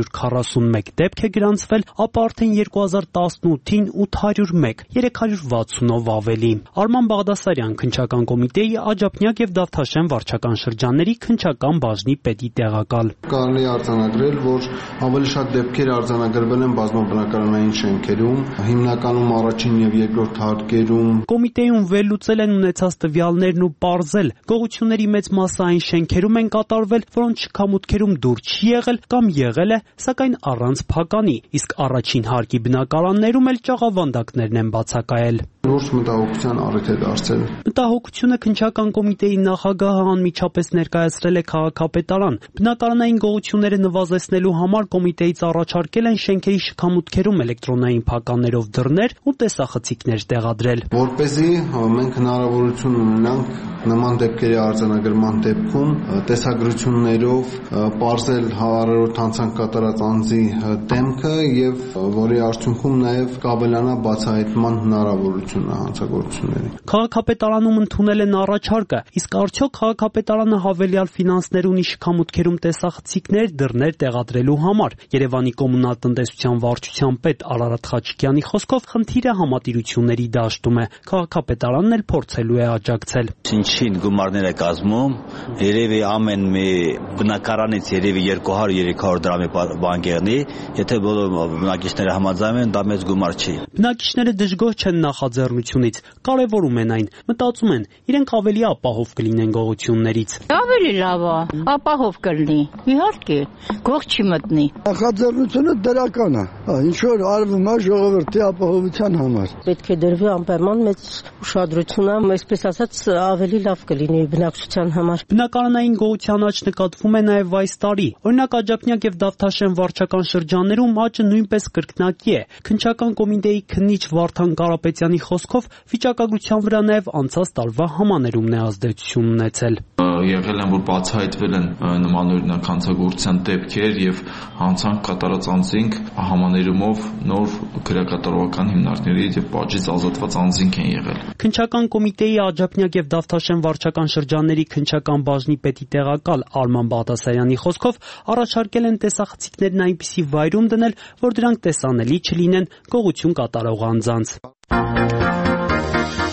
S20: 441 դեպք է գրանցվել, ապա արդեն 2018-ին 801, 360-ով ավելի։ Արման Բաղդասարյան, քննչական կոմիտեի աջափնյակ եւ Դավթաշեն վարչական շրջանների քննչական բաժնի պետի տեղակալ։
S23: Կարելի է արձանագրել, որ ավելի շատ դեպքեր արձանագրվել են բազմաբնակարանային շենքերում, հիմնականում առաջին եւ երկրորդ հարկերում։
S20: Կոմիտեում վերլուծել են ունեցած տվյալներն ու պարզել, գողությունների մեծ մասը այն շենքերում են կատարվել, որոնց շքամուտքերում դուր չի եղել կամ եղել է, սակայն առանց փականի, իսկ առաջին հարկի բնակարաններում էլ ճաղավանդակներն են բացակայել։
S23: Լուրջ մտահոգության առիթ է դարձել։
S20: Մտահոգությունը քննչական կոմիտեի նախագահը անմիջապես ներկայացրել է քաղաքապետարան։ Բնակարանային գողությունները նվազեցնելու համար կոմիտեից առաջարկել են շենքերի շքամուտքերում էլեկտրոնային փականներով դռներ ու տեսախցիկներ տեղադրել։
S23: Որպեսզի մենք հնարավորություն ունենանք նման դեպքերի արձանագրման դեպքում տեսագրություններով պարզել հարարարոտ հանցանք կատարած անձի դեմքը եւ որի արդյունքում նաեւ կավելանա բացահայտման հնարավորությունը հանցագործությունների։
S20: Քաղաքապետարանում ընդունել են առաջարկը, իսկ արդյոք քաղաքապետարանը հավելյալ ֆինանսներ ունի շքամուտքերում տեսախցիկներ դռներ տեղադրելու համար։ Երևանի կոմունալ տնտեսության վարչության պետ Արարատ Խաչիկյանի խոսքով խնդիրը համատիրությունների դաշտում է։ Քաղաքապետարանն էլ փորձելու է աջակցել։
S3: Ինչին գումարներ է կազմում, երևի ամեն մի բնակարանից երևի 200-300 դրամի բան կեղնի, եթե բոլոր բնակիչները համաձայնում են, դա մեծ գումար չի։
S20: Բնակիչները դժգոհ չեն նախաձեռնությունից, կարևորում են այն, մտածում են, իրենք ավելի ապահով կլինեն գողություններից։
S7: Ավելի լավ է, ապահով կլինի, իհարկե, գող չի մտնի։
S14: Նախաձեռնությունը դրական է, ինչ որ արվում է ժողովրդի ապահովության համար։
S11: Պետք է դրվի անպայման մեծ ուշադրությունը, այսպես ասած, ավելի լավ կլինի բնակչության համար։
S20: Բնակարանային գողության աճ նկատվում է նաև այս տարի։ Օրինակ Աջափնյակ եւ Դավթաշեն վարչական շրջաններում աճը նույնպես կրկնակի է։ Քննչական կոմիտեի քննիչ Վարդան Կարապետյանի խոսքով վիճակագրության վրա նաև անցած տարվա համաներումն է ազդեցություն ունեցել։
S15: Եղել են, որ բացահայտվել են նմանօրինակ հանցագործության դեպքեր եւ հանցանք կատարած անձինք համաներումով նոր քրեակատարողական հիմնարկների եւ պատժից ազատված անձինք են եղել։
S20: Քննչական կոմիտեի Աջափնյակ եւ Դավթաշեն վարչական շրջանների քննչական բաժնի պետի տեղակալ Արման Բաղդասարյանի խոսքով առաջարկել են տեսախցիկներն այնպիսի վայրում դնել, որ դրանք տեսանելի չլինեն գողություն կատարող անձանց։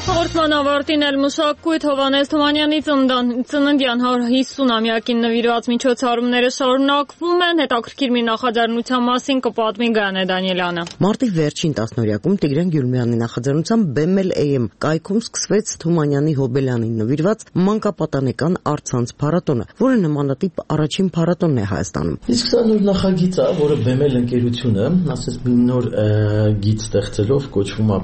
S1: Նման ավարտին էլ մշակույթ Հովհաննես Թումանյանի ծննդյան 150-ամյակին նվիրված միջոցառումները շարունակվում են, հետաքրքիր մի նախաձեռնության մասին կպատմի Գայանե Դանիելյանը։
S16: Մարտի վերջին տասնօրյակում Տիգրան Գյուլմյանի նախաձեռնությամբ BML-AM կայքում սկսվեց Թումանյանի հոբելյանին նվիրված մանկապատանեկան առցանց փառատոնը, որը նմանատիպ առաջին փառատոնն է Հայաստանում։
S17: Իսկ սա նոր նախագիծ է, որը BML ընկերությունը, ասես մի նոր գիծ ստեղծելով կոչվում է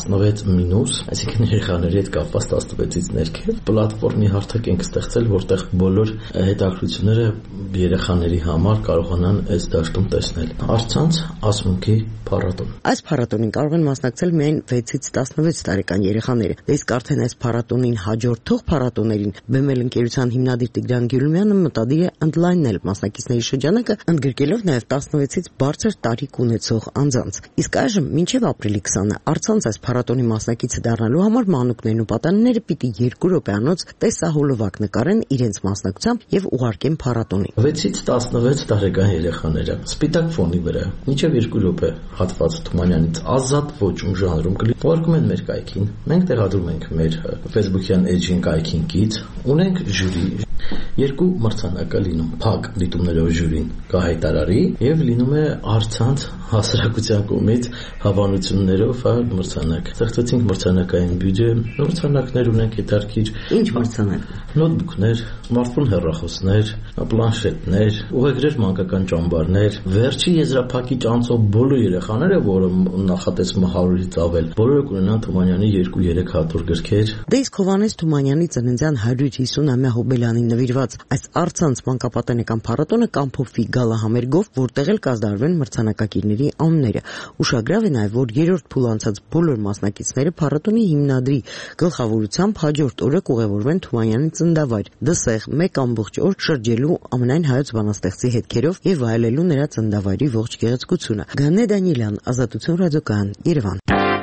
S17: 16 այսինքն երեխաների հետ կապված 16-ից ներքև պլատֆորմի հարթակ ենք ստեղծել, որտեղ բոլոր հետաքրքրությունները երեխաների համար կարողանան այս դաշտում տեսնել։ Առցանց ասմունքի փառատոն։
S16: Այս փառատոնին կարող են մասնակցել միայն 6-ից 16 տարեկան երեխաները։ Իսկ արդեն այս փառատոնին հաջորդող փառատոներին BML ընկերության հիմնադիր Տիգրան Գյուլմյանը մտադիր է ընդլայնել մասնակիցների շրջանակը, ընդգրկելով նաև 16-ից բարձր տարիք ունեցող անձանց։ Իսկ այժմ մինչև ապրիլի 20-ը առցանց այս փառատոնի մասնակիցը դառնալու համար մանուկներն ու պատանիները պիտի 2 րոպեանոց տեսահոլովակ նկարեն իրենց մասնակցությամբ եւ ուղարկեն փառատոնին։
S17: 6-ից 16 տարեկան երեխաները սպիտակ ֆոնի վրա մինչև 2 րոպե հատված Թումանյանից ազատ ոճում ժանրում կլինի են մեր կայքին։ Մենք տեղադրում ենք մեր Facebook-յան էջին կայքին կից, ունենք ժյուրի, 2 մրցանակա լինում, փակ դիտումներով ժյուրին կհայտարարի եւ լինում է առցանց հասարակության կողմից հավանություններով մրցանակ։ Ստեղծեցինք մրցանակային բյուջե, մրցանակներ ունենք հետարքիր։
S16: Ինչ մրցանակ։
S17: Նոթբուքներ, սմարթֆոն հեռախոսներ, պլանշետներ, ուղեգրեր մանկական ճամբարներ։ Վերջի եզրափակիչ անցող բոլոր երեխաները, որը նախատեսվում է 100-ից ավել, բոլորը կունենան Թումանյանի 2-3 հատոր գրքեր։
S16: Դե իսկ Հովհաննես Թումանյանի ծննդյան 150-ամյա հոբելյանին նվիրված այս առցանց մանկապատանեկան փառատոնը կամփոփվի գալահամերգով, որտեղ էլ կազդարվեն մրցանակակիրների անունները։ Ուշագրավ է նաև, որ երրորդ փուլ անցած բոլոր մասնակիցները փառատոնի հիմնադրի գլխավորությամբ հաջորդ օրը կուղևորվեն Թումանյանի ծննդավայր Դսեղ 1 ամբողջ օր շրջելու ամենայն հայոց բանաստեղծի հետքերով եւ վայելելու նրա ծննդավայրի ողջ գեղեցկությունը։ Գայանե Դանիելյան, Ազատություն ռադիոկայան, Երևան։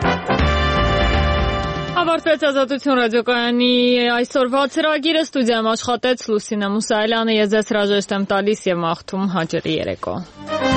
S1: Ավարտվեց Ազատություն ռադիոկայանի այսօրվա ծրագիրը, ստուդիայում աշխատեց Լուսինե Մուսայելյանը, ես ձեզ հրաժեշտ եմ տալիս եւ մաղթում հաջողի երեկո։